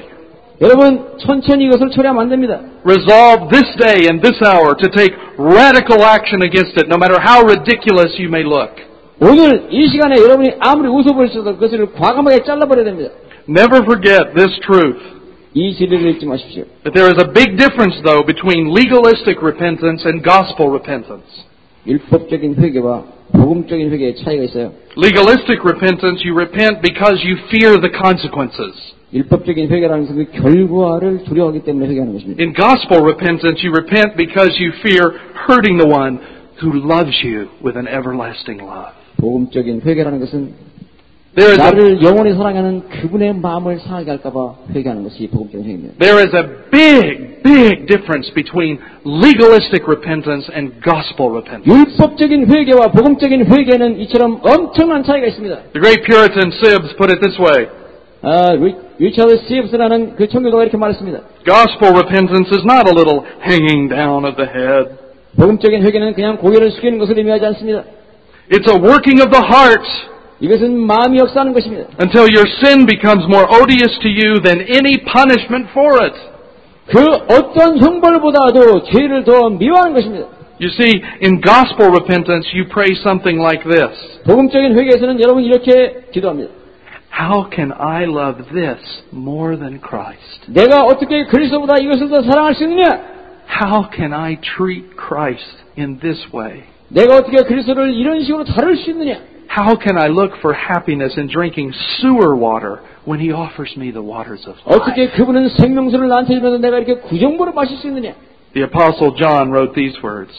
여러분 천천히 이것을 처리하면 안 됩니다. Resolve this day and this hour to take radical action against it, no matter how ridiculous you may look. 오늘 이 시간에 여러분이 아무리 웃어 보이셔도 그것을 과감하게 잘라버려야 됩니다. Never forget this truth. 이 진리를 잊지 마십시오. That there is a big difference, though, between legalistic repentance and gospel repentance. 율법적인 회개와 복음적인 회개의 차이가 있어요. Legalistic repentance, you repent because you fear the consequences. 율법적인 회개라는 것은 그 결과를 두려워하기 때문에 회개하는 것입니다. In gospel repentance, you repent because you fear hurting the one who loves you with an everlasting love. 복음적인 회개라는 것은 There is, 나를 영원히 사랑하는 그분의 마음을 상하게 할까봐 회개하는 것이 복음적인 회개입니다. a, there is a big, big difference between legalistic repentance and gospel repentance. 율법적인 회개와 복음적인 회개는 이처럼 엄청난 차이가 있습니다. The great Puritan Sibbes put it this way. 아, 리, 리처드 시브스라는 그 청교도가 이렇게 말했습니다. Gospel repentance is not a little hanging down of the head. 복음적인 회개는 그냥 고개를 숙이는 것을 의미하지 않습니다. It's a working of the heart 이것은 마음이 역사하는 것입니다. until your sin becomes more odious to you than any punishment for it. 그 어떤 형벌보다도 죄를 더 미워하는 것입니다. You see, in gospel repentance, you pray something like this. 복음적인 회개에서는 여러분 이렇게 기도합니다. How can I love this more than Christ? 내가 어떻게 그리스도보다 이것을 더 사랑할 수 있느냐? How can I treat Christ in this way? 내가 어떻게 그리스도를 이런 식으로 다룰 수 있느냐? How can I look for happiness in drinking sewer water when He offers me the waters of life? 어떻게 그분은 생명수를 나한테 주면서 내가 이렇게 구정보를 마실 수 있느냐? The Apostle John wrote these words.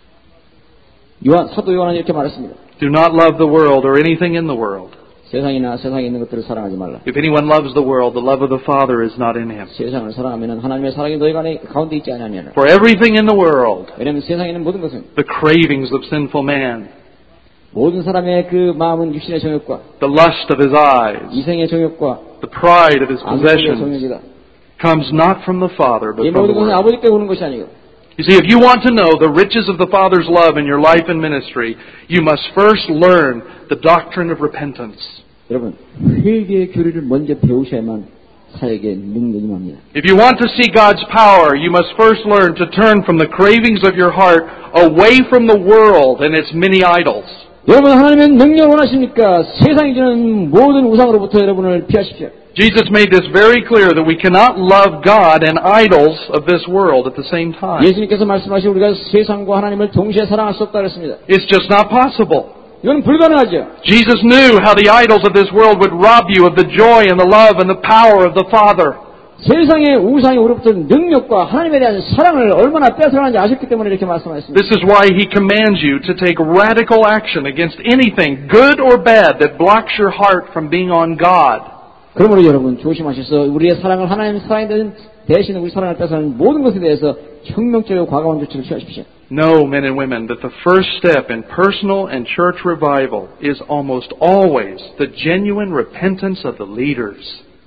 요한, 사도 요한은 이렇게 말했습니다. Do not love the world or anything in the world. 세상이나 세상에 있는 것들을 사랑하지 말라. If anyone loves the world, the love of the Father is not in him. 세상을 사랑하면 하나님의 사랑이 너희 가운데 있지 않으면. For everything in the world, 왜냐하면 세상에 있는 모든 것은 the cravings of sinful man, 모든 사람의 그 마음은 육신의 정욕과 the lust of his eyes, 이생의 정욕과 the pride of his 안목의 possessions, 정욕이다. comes not from the Father, but 이 from the 모든 것은 world. 아버지께 오는 것이 아니고. You see, if you want to know the riches of the Father's love in your life and ministry, you must first learn the doctrine of repentance. 여러분, 회개의 교리를 먼저 배우셔야만 사역에 능력이 납니다. If you want to see God's power, you must first learn to turn from the cravings of your heart away from the world and its many idols. 여러분, 하나님의 능력을 원하십니까? 세상이 주는 모든 우상으로부터 여러분을 피하십시오. Jesus made this very clear that we cannot love God and idols of this world at the same time. 예수님께서 말씀하신 우리가 세상과 하나님을 동시에 사랑할 수 없다 그랬습니다. It's just not possible. 이건 불가능하죠. Jesus knew how the idols of this world would rob you of the joy and the love and the power of the Father. 세상의 우상이 우리부터 능력과 하나님에 대한 사랑을 얼마나 뺏어가는지 아셨기 때문에 이렇게 말씀하셨습니다. This is why He commands you to take radical action against anything, good or bad, that blocks your heart from being on God. 그러므로 여러분 조심하셔서 우리의 사랑을 하나님의 사랑이 되는 대신 우리 사랑을 뺏어가는 모든 것에 대해서 혁명적이고 과감한 조치를 취하십시오. Know, men and women, that the first step in personal and church revival is almost always the genuine repentance of the leaders.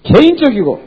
개인적이고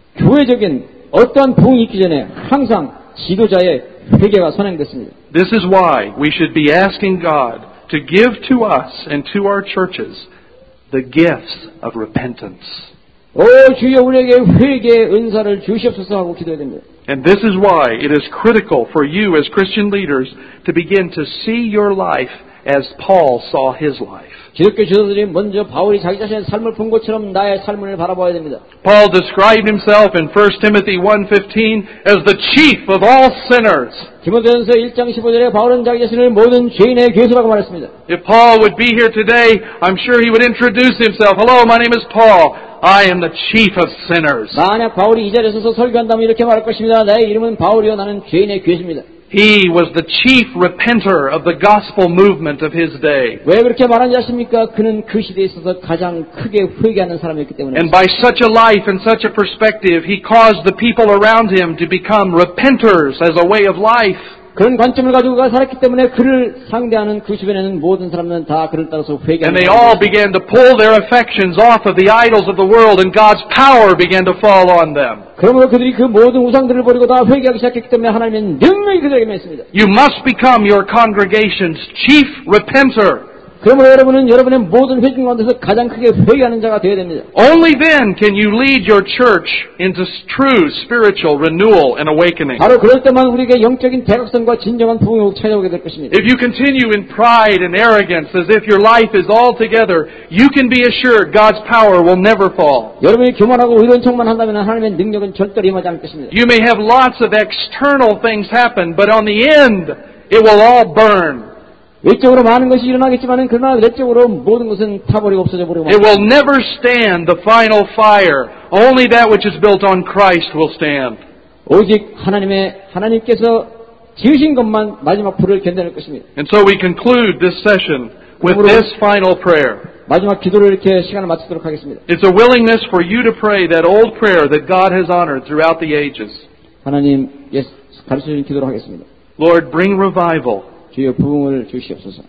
교회적인 어떠한 부흥이 있기 전에 항상 지도자의 회개가 선행됐습니다. This is why we should be asking God to give to us and to our churches the gifts of repentance. 오 주여 우리에게 회개의 은사를 주시옵소서 하고 기도해야 됩니다. And this is why it is critical for you as Christian leaders to begin to see your life as Paul saw his life. 기독교 지도자들이 먼저 바울이 자기 자신의 삶을 본 것처럼 나의 삶을 바라봐야 됩니다. Paul described himself in First Timothy one fifteen as the chief of all sinners. 디모데전서 일 장 십오 절에 바울은 자기 자신을 모든 죄인의 괴수라고 말했습니다. If Paul would be here today, I'm sure he would introduce himself. Hello, my name is Paul. I am the chief of sinners. 만약 바울이 이 자리에 서서 설교한다면 이렇게 말할 것입니다. 나의 이름은 바울이요 나는 죄인의 괴수입니다. He was the chief repenter of the gospel movement of his day. 왜 그렇게 말하는지 아십니까? 그는 그 시대에 있어서 가장 크게 회개하는 사람이었기 때문에. And by such a life and such a perspective, he caused the people around him to become repenters as a way of life. 그런 관점을 가지고 살았기 때문에 그를 상대하는 그 주변에는 모든 사람들은 다 그를 따라서 회개하는. And they all began to pull their affections off of the idols of the world, and God's power began to fall on them. 그러므로 그들이 그 모든 우상들을 버리고 다 회개하기 시작했기 때문에 하나님의 능력이 그들에게 맺습니다. You must become your congregation's chief repenter. 그러므로 여러분은 여러분의 모든 회중 가운데서 가장 크게 회개하는 자가 되어야 됩니다. Only then can you lead your church into true spiritual renewal and awakening. 바로 그럴 때만 우리에게 영적인 대각선과 진정한 부흥을 찾아오게 될 것입니다. If you continue in pride and arrogance as if your life is all together, you can be assured God's power will never fall. 여러분이 교만하고 의로운 척만 한다면 하나님의 능력은 절대로 임하지 않을 것입니다. You may have lots of external things happen, but on the end, it will all burn. 외적으로 많은 것이 일어나겠지만 그러나 내적으로 모든 것은 타버리고 없어져 버리고. It will never stand the final fire. Only that which is built on Christ will stand. 오직 하나님의 하나님께서 지으신 것만 마지막 불을 견뎌낼 것입니다. And so we conclude this session with this final prayer. 마지막 기도를 이렇게 시간을 마치도록 하겠습니다. It's a willingness for you to pray that old prayer that God has honored throughout the ages. 하나님 예수 가르쳐주신 기도로 하겠습니다. Lord, bring revival. 주여 부흥을 주시옵소서.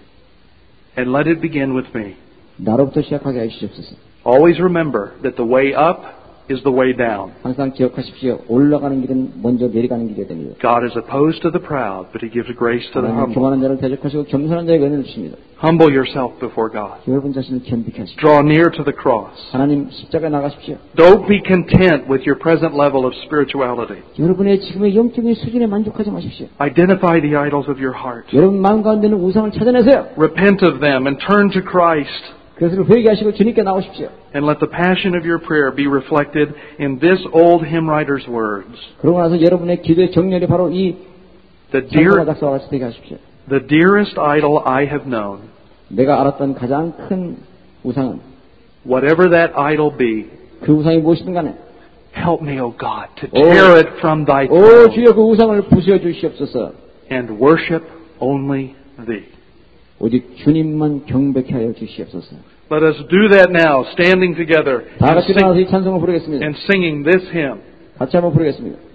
And let it begin with me. 나로부터 시작하게 하시옵소서. Always remember that the way up is the way down. 항상 기억하십시오. 올라가는 길은 먼저 내려가는 길이 됩니다. God is opposed to the proud, but He gives grace to the 하나님 humble. 교만한 자를 대적하시고 겸손한 자에게 은혜를 주십니다. Humble yourself before God. 여러분 자신을 겸비케 하십시오. Draw near to the cross. 하나님 십자가에 나가십시오. Don't be content with your present level of spirituality. 여러분의 지금의 영적인 수준에 만족하지 마십시오. Identify the idols of your heart. 여러분 마음 가운데는 우상을 찾아내세요. Repent of them and turn to Christ. 그것을 회개하시고 주님께 나오십시오. And let the passion of your prayer be reflected in this old hymn writer's words. 그러고 나서 여러분의 기도의 정렬이 바로 이 The dear, 찬송가 작사와 같이 되게 하십시오. the dearest idol I have known, 내가 알았던 가장 큰 우상은 whatever that idol be, 그 우상이 무엇이든 간에 help me, O God, to tear it from thy 오 throne 주여 그 우상을 부수어 주시옵소서. and worship only thee. 오직 주님만 경배케 하여 주시옵소서. Let us do that now, standing together 다 and, 같이 일어나서 sing, 이 찬송을 부르겠습니다. and singing this hymn. 같이 한번 부르겠습니다.